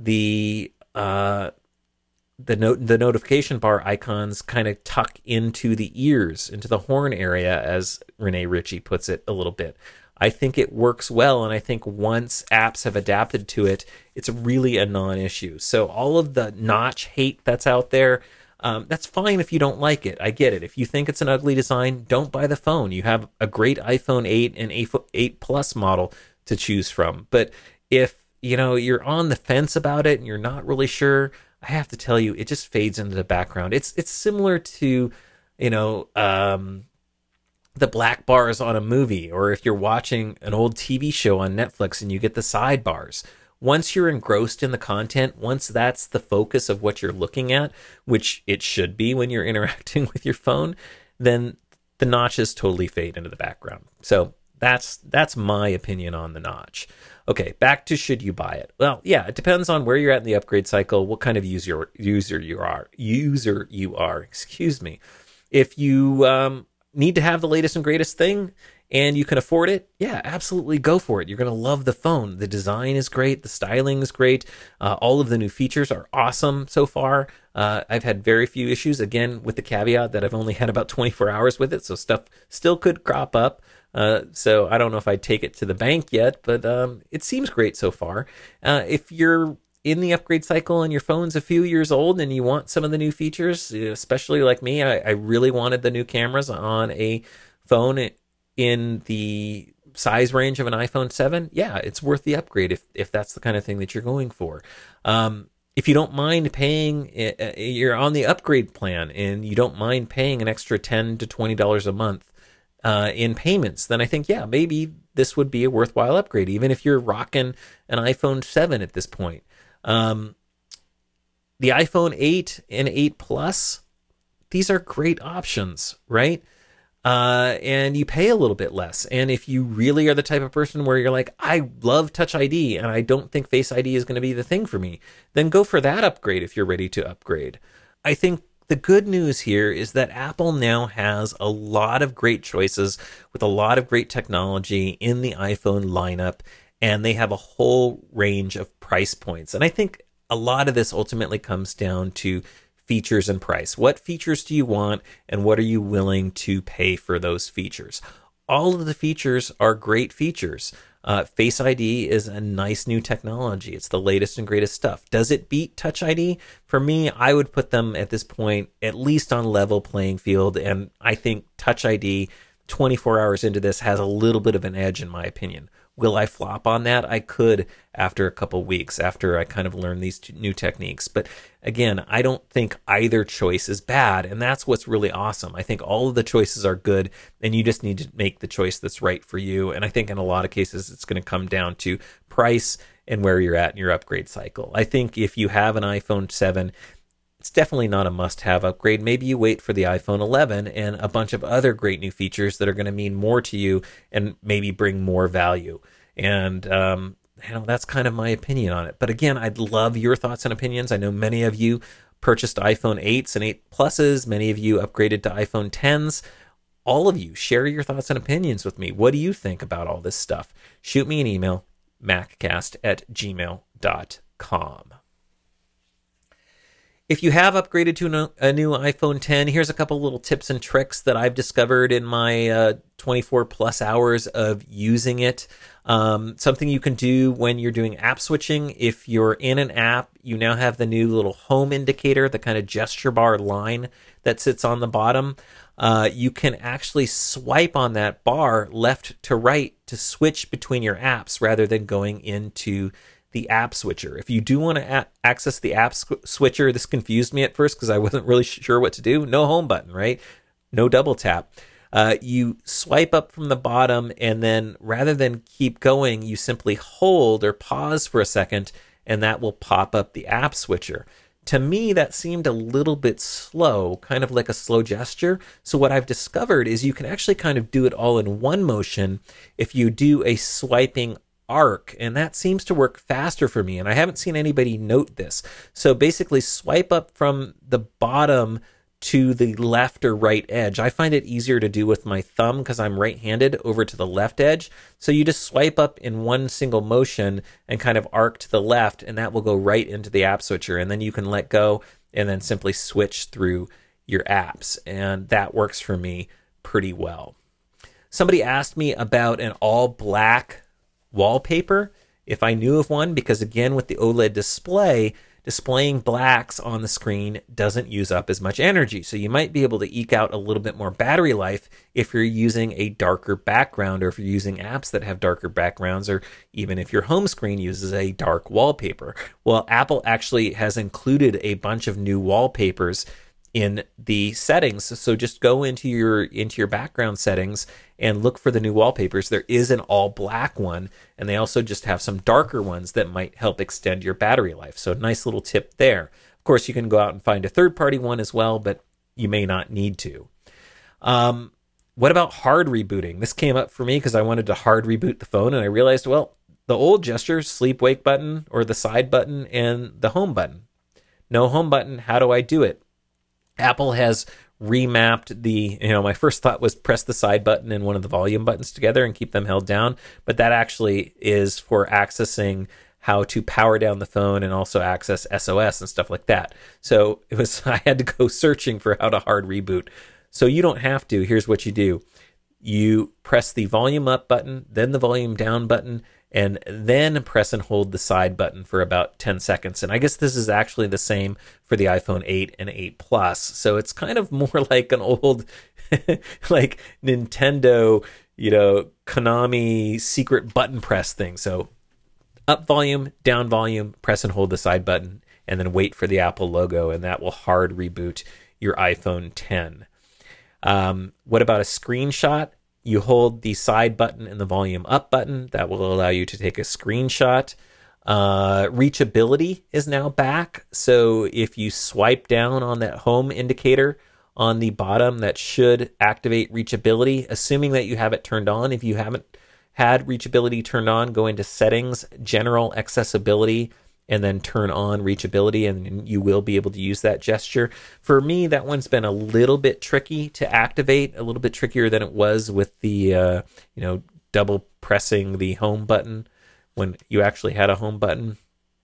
the uh, the note the notification bar icons kind of tuck into the ears, into the horn area, as Rene Ritchie puts it a little bit. I think it works well, and I think once apps have adapted to it, it's really a non-issue. So all of the notch hate that's out there, um, that's fine if you don't like it. I get it. If you think it's an ugly design, don't buy the phone. You have a great iPhone eight and eight Plus model to choose from. But if you know you're on the fence about it and you're not really sure, I have to tell you, it just fades into the background. It's it's similar to, you know, um, the black bars on a movie, or if you're watching an old T V show on Netflix and you get the sidebars. Once you're engrossed in the content, once that's the focus of what you're looking at, which it should be when you're interacting with your phone, then the notches totally fade into the background. So that's that's my opinion on the notch. Okay, back to should you buy it? Well, yeah, it depends on where you're at in the upgrade cycle, what kind of user user you are. User you are, excuse me. If you um, need to have the latest and greatest thing and you can afford it, yeah, absolutely go for it. You're going to love the phone. The design is great. The styling is great. Uh, all of the new features are awesome so far. Uh, I've had very few issues, again, with the caveat that I've only had about twenty-four hours with it, so stuff still could crop up. Uh, so I don't know if I'd take it to the bank yet, but um, it seems great so far. Uh, if you're in the upgrade cycle and your phone's a few years old and you want some of the new features, especially like me, I, I really wanted the new cameras on a phone in the size range of an iPhone seven, yeah, it's worth the upgrade if if that's the kind of thing that you're going for. Um, if you don't mind paying, you're on the upgrade plan and you don't mind paying an extra ten to twenty dollars a month uh, in payments, then I think, yeah, maybe this would be a worthwhile upgrade, even if you're rocking an iPhone seven at this point. Um, the iPhone eight and eight Plus, these are great options, right? Uh, and you pay a little bit less. And if you really are the type of person where you're like, I love Touch I D and I don't think Face I D is going to be the thing for me, then go for that upgrade if you're ready to upgrade. I think the good news here is that Apple now has a lot of great choices with a lot of great technology in the iPhone lineup, and they have a whole range of price points. And I think a lot of this ultimately comes down to features and price. What features do you want, and what are you willing to pay for those features? All of the features are great features. Uh, Face I D is a nice new technology. It's the latest and greatest stuff. Does it beat Touch I D? For me, I would put them at this point at least on level playing field, and I think Touch I D twenty-four hours into this has a little bit of an edge in my opinion. Will I flop on that? I could after a couple weeks, after I kind of learn these two new techniques. But again, I don't think either choice is bad, and that's what's really awesome. I think all of the choices are good, and you just need to make the choice that's right for you. And I think in a lot of cases, it's going to come down to price and where you're at in your upgrade cycle. I think if you have an iPhone seven, it's definitely not a must-have upgrade. Maybe you wait for the iPhone eleven and a bunch of other great new features that are going to mean more to you and maybe bring more value. And um, you know, that's kind of my opinion on it. But again, I'd love your thoughts and opinions. I know many of you purchased iPhone eights and eight Pluses. Many of you upgraded to iPhone tens. All of you, share your thoughts and opinions with me. What do you think about all this stuff? Shoot me an email, maccast at gmail dot com. If you have upgraded to a new iPhone ten, here's a couple little tips and tricks that I've discovered in my uh, twenty-four plus hours of using it. Um, something you can do when you're doing app switching. If you're in an app, you now have the new little home indicator, the kind of gesture bar line that sits on the bottom. Uh, you can actually swipe on that bar left to right to switch between your apps rather than going into the app switcher. If you do want to a- access the app sw- switcher, this confused me at first because I wasn't really sure what to do. No home button, right? No double tap. Uh, you swipe up from the bottom, and then rather than keep going, you simply hold or pause for a second, and that will pop up the app switcher. To me, that seemed a little bit slow, kind of like a slow gesture. So what I've discovered is you can actually kind of do it all in one motion if you do a swiping arc, and that seems to work faster for me, and I haven't seen anybody note this. So basically swipe up from the bottom to the left or right edge. I find it easier to do with my thumb because I'm right-handed over to the left edge. So you just swipe up in one single motion and kind of arc to the left, and that will go right into the app switcher, and then you can let go and then simply switch through your apps, and that works for me pretty well. Somebody asked me about an all black wallpaper, if I knew of one, because again, with the OLED display, displaying blacks on the screen doesn't use up as much energy. So you might be able to eke out a little bit more battery life if you're using a darker background, or if you're using apps that have darker backgrounds, or even if your home screen uses a dark wallpaper. Well, Apple actually has included a bunch of new wallpapers in the settings. So just go into your into your background settings and look for the new wallpapers. There is an all black one, and they also just have some darker ones that might help extend your battery life. So nice little tip there. Of course, you can go out and find a third party one as well, but you may not need to. Um, what about hard rebooting? This came up for me because I wanted to hard reboot the phone, and I realized, well, the old gesture, sleep wake button or the side button and the home button. No home button. How do I do it? Apple has remapped the, you know, my first thought was press the side button and one of the volume buttons together and keep them held down. But that actually is for accessing how to power down the phone and also access S O S and stuff like that. So it was, I had to go searching for how to hard reboot. So you don't have to. Here's what you do. You press the volume up button, then the volume down button, and then press and hold the side button for about ten seconds. And I guess this is actually the same for the iPhone eight and eight Plus. So it's kind of more like an old, like Nintendo, you know, Konami secret button press thing. So up volume, down volume, press and hold the side button, and then wait for the Apple logo, and that will hard reboot your iPhone ten. Um, what about a screenshot? You hold the side button and the volume up button. That will allow you to take a screenshot. Uh, reachability is now back. So if you swipe down on that home indicator on the bottom, that should activate reachability, assuming that you have it turned on. If you haven't had reachability turned on, go into settings, general accessibility, and then turn on reachability, and you will be able to use that gesture. For me, that one's been a little bit tricky to activate, a little bit trickier than it was with the, uh, you know, double pressing the home button when you actually had a home button.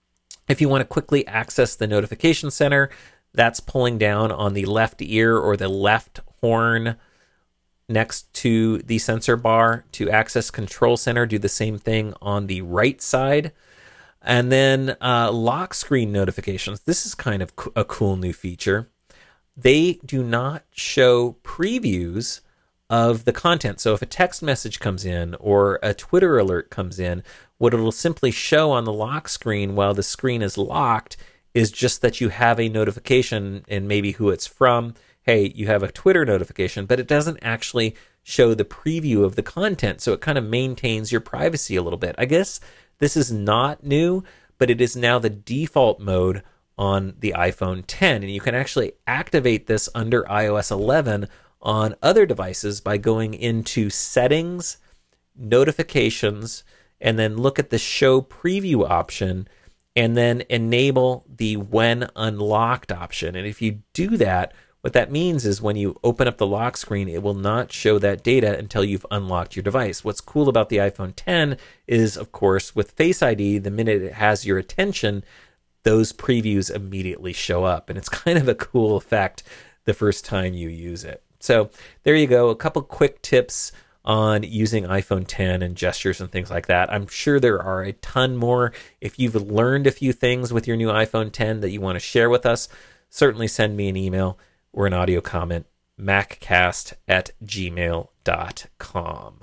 If you want to quickly access the notification center, that's pulling down on the left ear or the left horn next to the sensor bar. To access control center, do the same thing on the right side. And then uh, lock screen notifications. This is kind of a cool new feature. They do not show previews of the content. So if a text message comes in or a Twitter alert comes in, what it'll simply show on the lock screen while the screen is locked is just that you have a notification and maybe who it's from. Hey, you have a Twitter notification, but it doesn't actually show the preview of the content. So it kind of maintains your privacy a little bit. I guess this is not new, but it is now the default mode on the iPhone ten. And you can actually activate this under i O S eleven on other devices by going into Settings, Notifications, and then look at the Show Preview option, and then enable the When Unlocked option. And if you do that, what that means is when you open up the lock screen, it will not show that data until you've unlocked your device. What's cool about the iPhone ten is, of course, with Face I D, the minute it has your attention, those previews immediately show up. And it's kind of a cool effect the first time you use it. So there you go, a couple quick tips on using iPhone ten and gestures and things like that. I'm sure there are a ton more. If you've learned a few things with your new iPhone ten that you want to share with us, certainly send me an email or an audio comment, maccast at gmail dot com.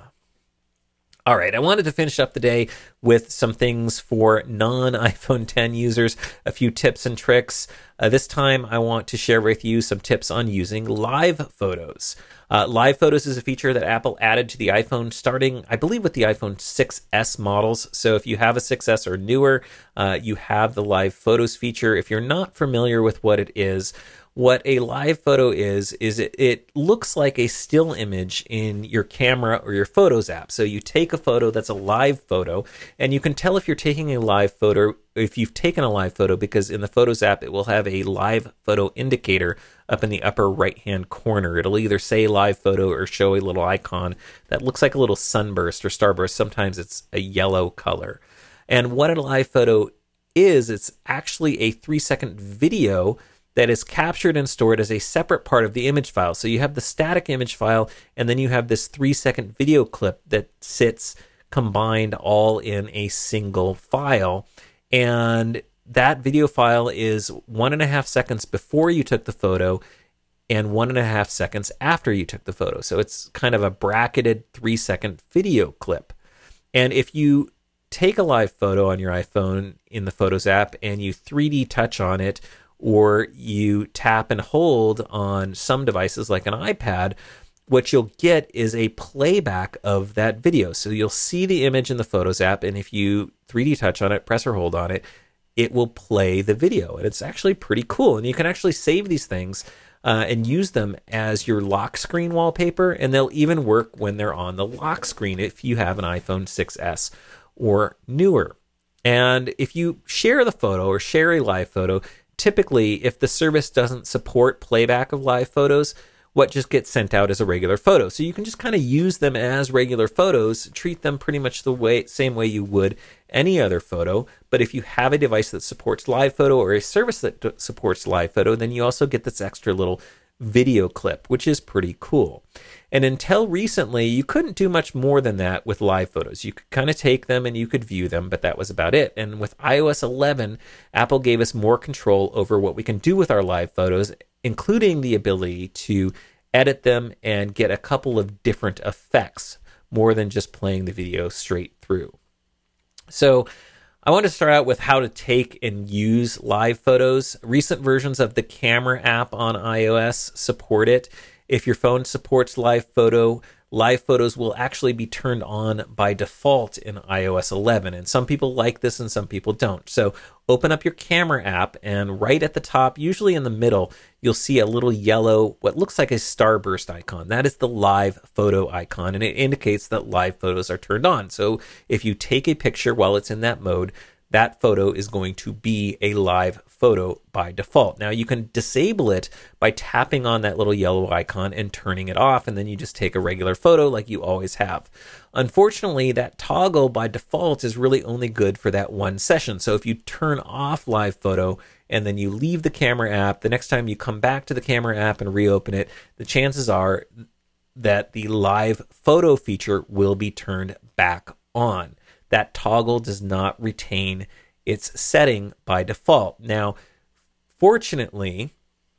All right, I wanted to finish up the day with some things for non-iPhone ten users, a few tips and tricks. Uh, this time, I want to share with you some tips on using Live Photos. Uh, Live Photos is a feature that Apple added to the iPhone starting, I believe, with the iPhone six S models. So if you have a six S or newer, uh, you have the Live Photos feature. If you're not familiar with what it is, what a live photo is, is it, it looks like a still image in your camera or your Photos app. So you take a photo that's a live photo, and you can tell if you're taking a live photo, if you've taken a live photo, because in the Photos app, it will have a live photo indicator up in the upper right-hand corner. It'll either say live photo or show a little icon that looks like a little sunburst or starburst. Sometimes it's a yellow color. And what a live photo is, it's actually a three-second video that is captured and stored as a separate part of the image file. So you have the static image file, and then you have this three-second video clip that sits combined all in a single file. And that video file is one and a half seconds before you took the photo and one and a half seconds after you took the photo. So it's kind of a bracketed three-second video clip. And if you take a live photo on your iPhone in the Photos app and you three D touch on it, or you tap and hold on some devices like an iPad, what you'll get is a playback of that video. So you'll see the image in the Photos app, and if you three D touch on it, press or hold on it, it will play the video. And it's actually pretty cool. And you can actually save these things uh, and use them as your lock screen wallpaper, and they'll even work when they're on the lock screen if you have an iPhone six S or newer. And if you share the photo or share a live photo, typically, if the service doesn't support playback of live photos, what just gets sent out is a regular photo. So you can just kind of use them as regular photos, treat them pretty much the way same way you would any other photo. But if you have a device that supports live photo or a service that d- supports live photo, then you also get this extra little video clip, which is pretty cool. And until recently, you couldn't do much more than that with live photos. You could kind of take them and you could view them, but that was about it. And with i O S eleven, Apple gave us more control over what we can do with our live photos, including the ability to edit them and get a couple of different effects, more than just playing the video straight through. So I want to start out with how to take and use live photos. Recent versions of the Camera app on iOS support it. If your phone supports live photo, live photos will actually be turned on by default in i O S eleven. And some people like this and some people don't. So open up your Camera app, and right at the top, usually in the middle, you'll see a little yellow, what looks like a starburst icon. That is the live photo icon, and it indicates that live photos are turned on. So if you take a picture while it's in that mode, that photo is going to be a live photo by default. Now you can disable it by tapping on that little yellow icon and turning it off, and then you just take a regular photo like you always have. Unfortunately, that toggle by default is really only good for that one session. So if you turn off live photo and then you leave the camera app, the next time you come back to the camera app and reopen it, the chances are that the live photo feature will be turned back on. That toggle does not retain its setting by default. Now, fortunately,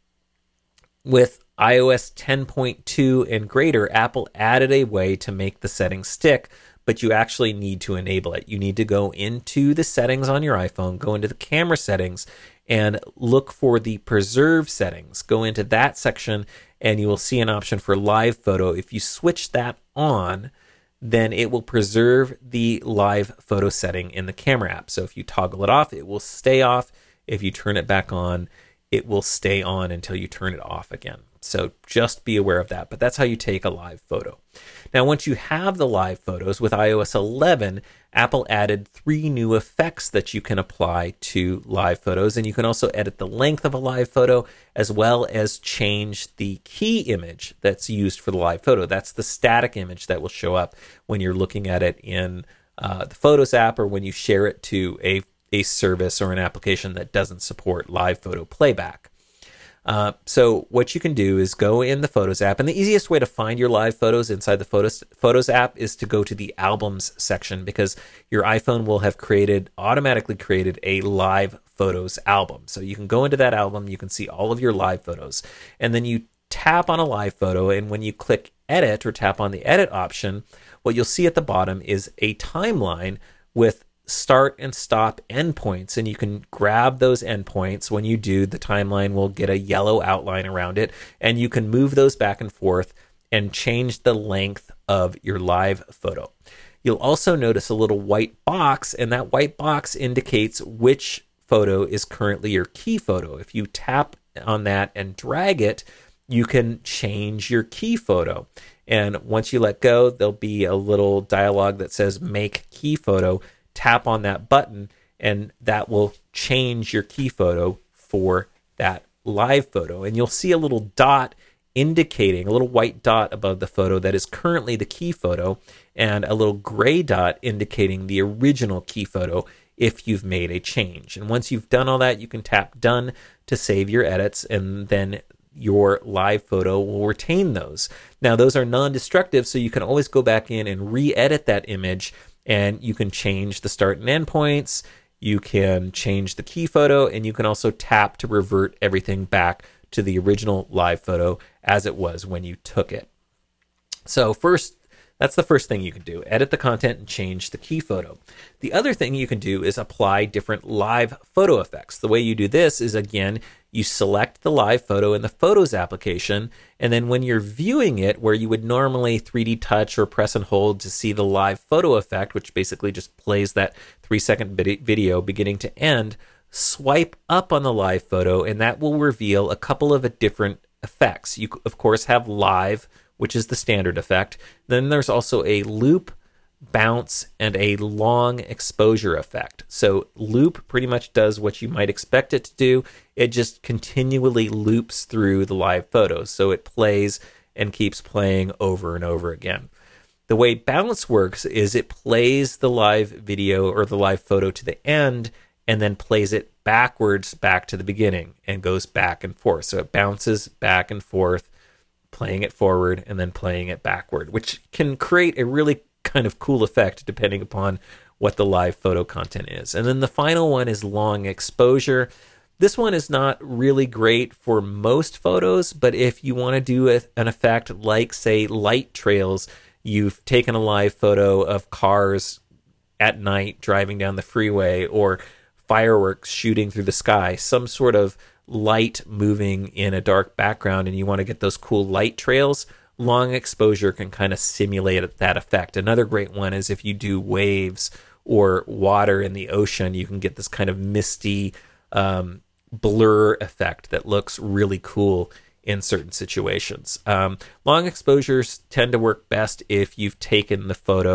with i O S ten point two and greater, Apple added a way to make the settings stick, but you actually need to enable it. You need to go into the settings on your iPhone, go into the camera settings, and look for the preserve settings. Go into that section, and you will see an option for live photo. If you switch that on, then it will preserve the live photo setting in the camera app. So if you toggle it off, it will stay off. If you turn it back on, it will stay on until you turn it off again. So just be aware of that. But that's how you take a live photo. Now, once you have the live photos with i O S eleven, Apple added three new effects that you can apply to live photos. And you can also edit the length of a live photo, as well as change the key image that's used for the live photo. That's the static image that will show up when you're looking at it in uh, the Photos app, or when you share it to a, a service or an application that doesn't support live photo playback. Uh, so what you can do is go in the Photos app, and the easiest way to find your live photos inside the Photos Photos app is to go to the Albums section, because your iPhone will have created automatically created a live photos album. So you can go into that album, you can see all of your live photos, and then you tap on a live photo, and when you click Edit or tap on the Edit option, what you'll see at the bottom is a timeline with start and stop endpoints, and you can grab those endpoints. When you do, the timeline will get a yellow outline around it, and you can move those back and forth and change the length of your live photo. You'll also notice a little white box, and that white box indicates which photo is currently your key photo. If you tap on that and drag it, you can change your key photo. And once you let go, there'll be a little dialog that says Make Key Photo. Tap on that button, and that will change your key photo for that live photo. And you'll see a little dot indicating, a little white dot above the photo that is currently the key photo, and a little gray dot indicating the original key photo if you've made a change. And once you've done all that, you can tap Done to save your edits, and then your live photo will retain those. Now, those are non-destructive, so you can always go back in and re-edit that image, and you can change the start and end points, you can change the key photo, and you can also tap to revert everything back to the original live photo as it was when you took it. So first, that's the first thing you can do. Edit the content and change the key photo. The other thing you can do is apply different live photo effects. The way you do this is, again, you select the live photo in the Photos application, and then when you're viewing it, where you would normally three D touch or press and hold to see the live photo effect, which basically just plays that three second video beginning to end, swipe up on the live photo, and that will reveal a couple of different effects. You, of course, have live, which is the standard effect. Then there's also a loop, bounce, and a long exposure effect. So loop pretty much does what you might expect it to do. It just continually loops through the live photos. So it plays and keeps playing over and over again. The way bounce works is it plays the live video or the live photo to the end, and then plays it backwards back to the beginning and goes back and forth. So it bounces back and forth, playing it forward and then playing it backward, which can create a really kind of cool effect depending upon what the live photo content is. And then the final one is long exposure. This one is not really great for most photos, but if you want to do a, an effect like, say, light trails, you've taken a live photo of cars at night driving down the freeway, or fireworks shooting through the sky, some sort of light moving in a dark background, and you want to get those cool light trails, long exposure can kind of simulate that effect. Another great one is if you do waves or water in the ocean, you can get this kind of misty um, blur effect that looks really cool in certain situations. Um, long exposures tend to work best if you've taken the photo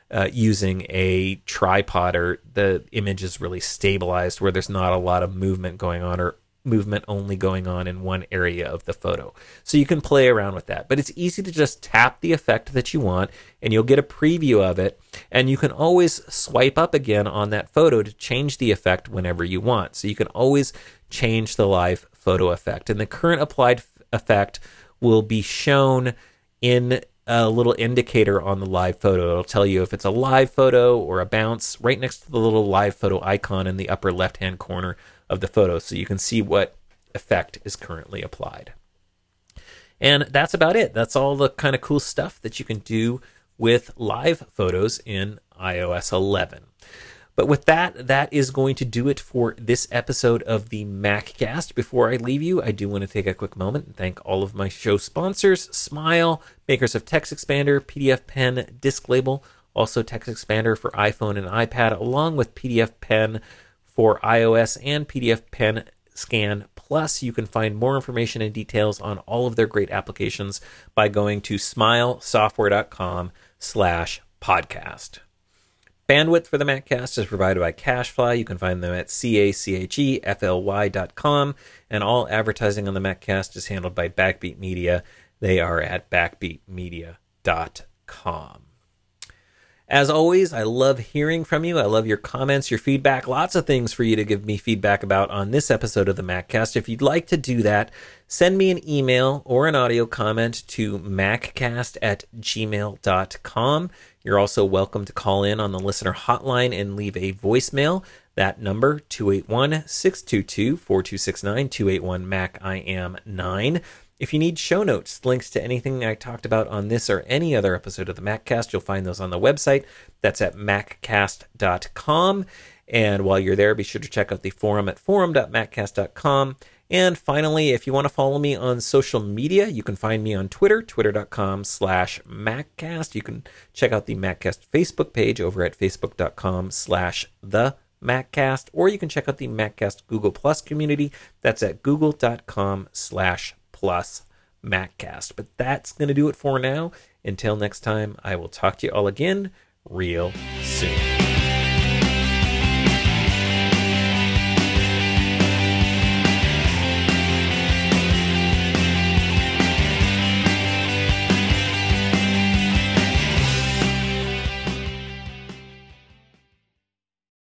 uh, using a tripod, or the image is really stabilized where there's not a lot of movement going on, or movement only going on in one area of the photo. So you can play around with that, but it's easy to just tap the effect that you want and you'll get a preview of it, and you can always swipe up again on that photo to change the effect whenever you want. So you can always change the live photo effect, and the current applied f- effect will be shown in a little indicator on the live photo. It'll tell you if it's a live photo or a bounce right next to the little live photo icon in the upper left-hand corner of the photo, so you can see what effect is currently applied. And that's about it. That's all the kind of cool stuff that you can do with live photos in i O S eleven. But with that, that is going to do it for this episode of the MacCast. Before I leave you, I do want to take a quick moment and thank all of my show sponsors: Smile, makers of TextExpander, P D F Pen, Disklabel, also TextExpander for iPhone and iPad, along with P D F Pen for iOS and P D F Pen Scan Plus. You can find more information and details on all of their great applications by going to smilesoftware.com slash podcast. Bandwidth for the MacCast is provided by CacheFly. You can find them at C A C H E F L Y dot com, and all advertising on the MacCast is handled by Backbeat Media. They are at backbeat media dot com. As always, I love hearing from you. I love your comments, your feedback. Lots of things for you to give me feedback about on this episode of the MacCast. If you'd like to do that, send me an email or an audio comment to maccast at gmail dot com. You're also welcome to call in on the listener hotline and leave a voicemail. That number, two eight one, six two two, four two six nine, two eight one, Mac I am nine. If you need show notes, links to anything I talked about on this or any other episode of the MacCast, you'll find those on the website. That's at maccast dot com. And while you're there, be sure to check out the forum at forum dot maccast dot com. And finally, if you want to follow me on social media, you can find me on Twitter, twitter dot com slash MacCast. You can check out the MacCast Facebook page over at facebook dot com slash the MacCast, or you can check out the MacCast Google Plus community. That's at google dot com slash plus MacCast. But that's going to do it for now. Until next time, I will talk to you all again real soon.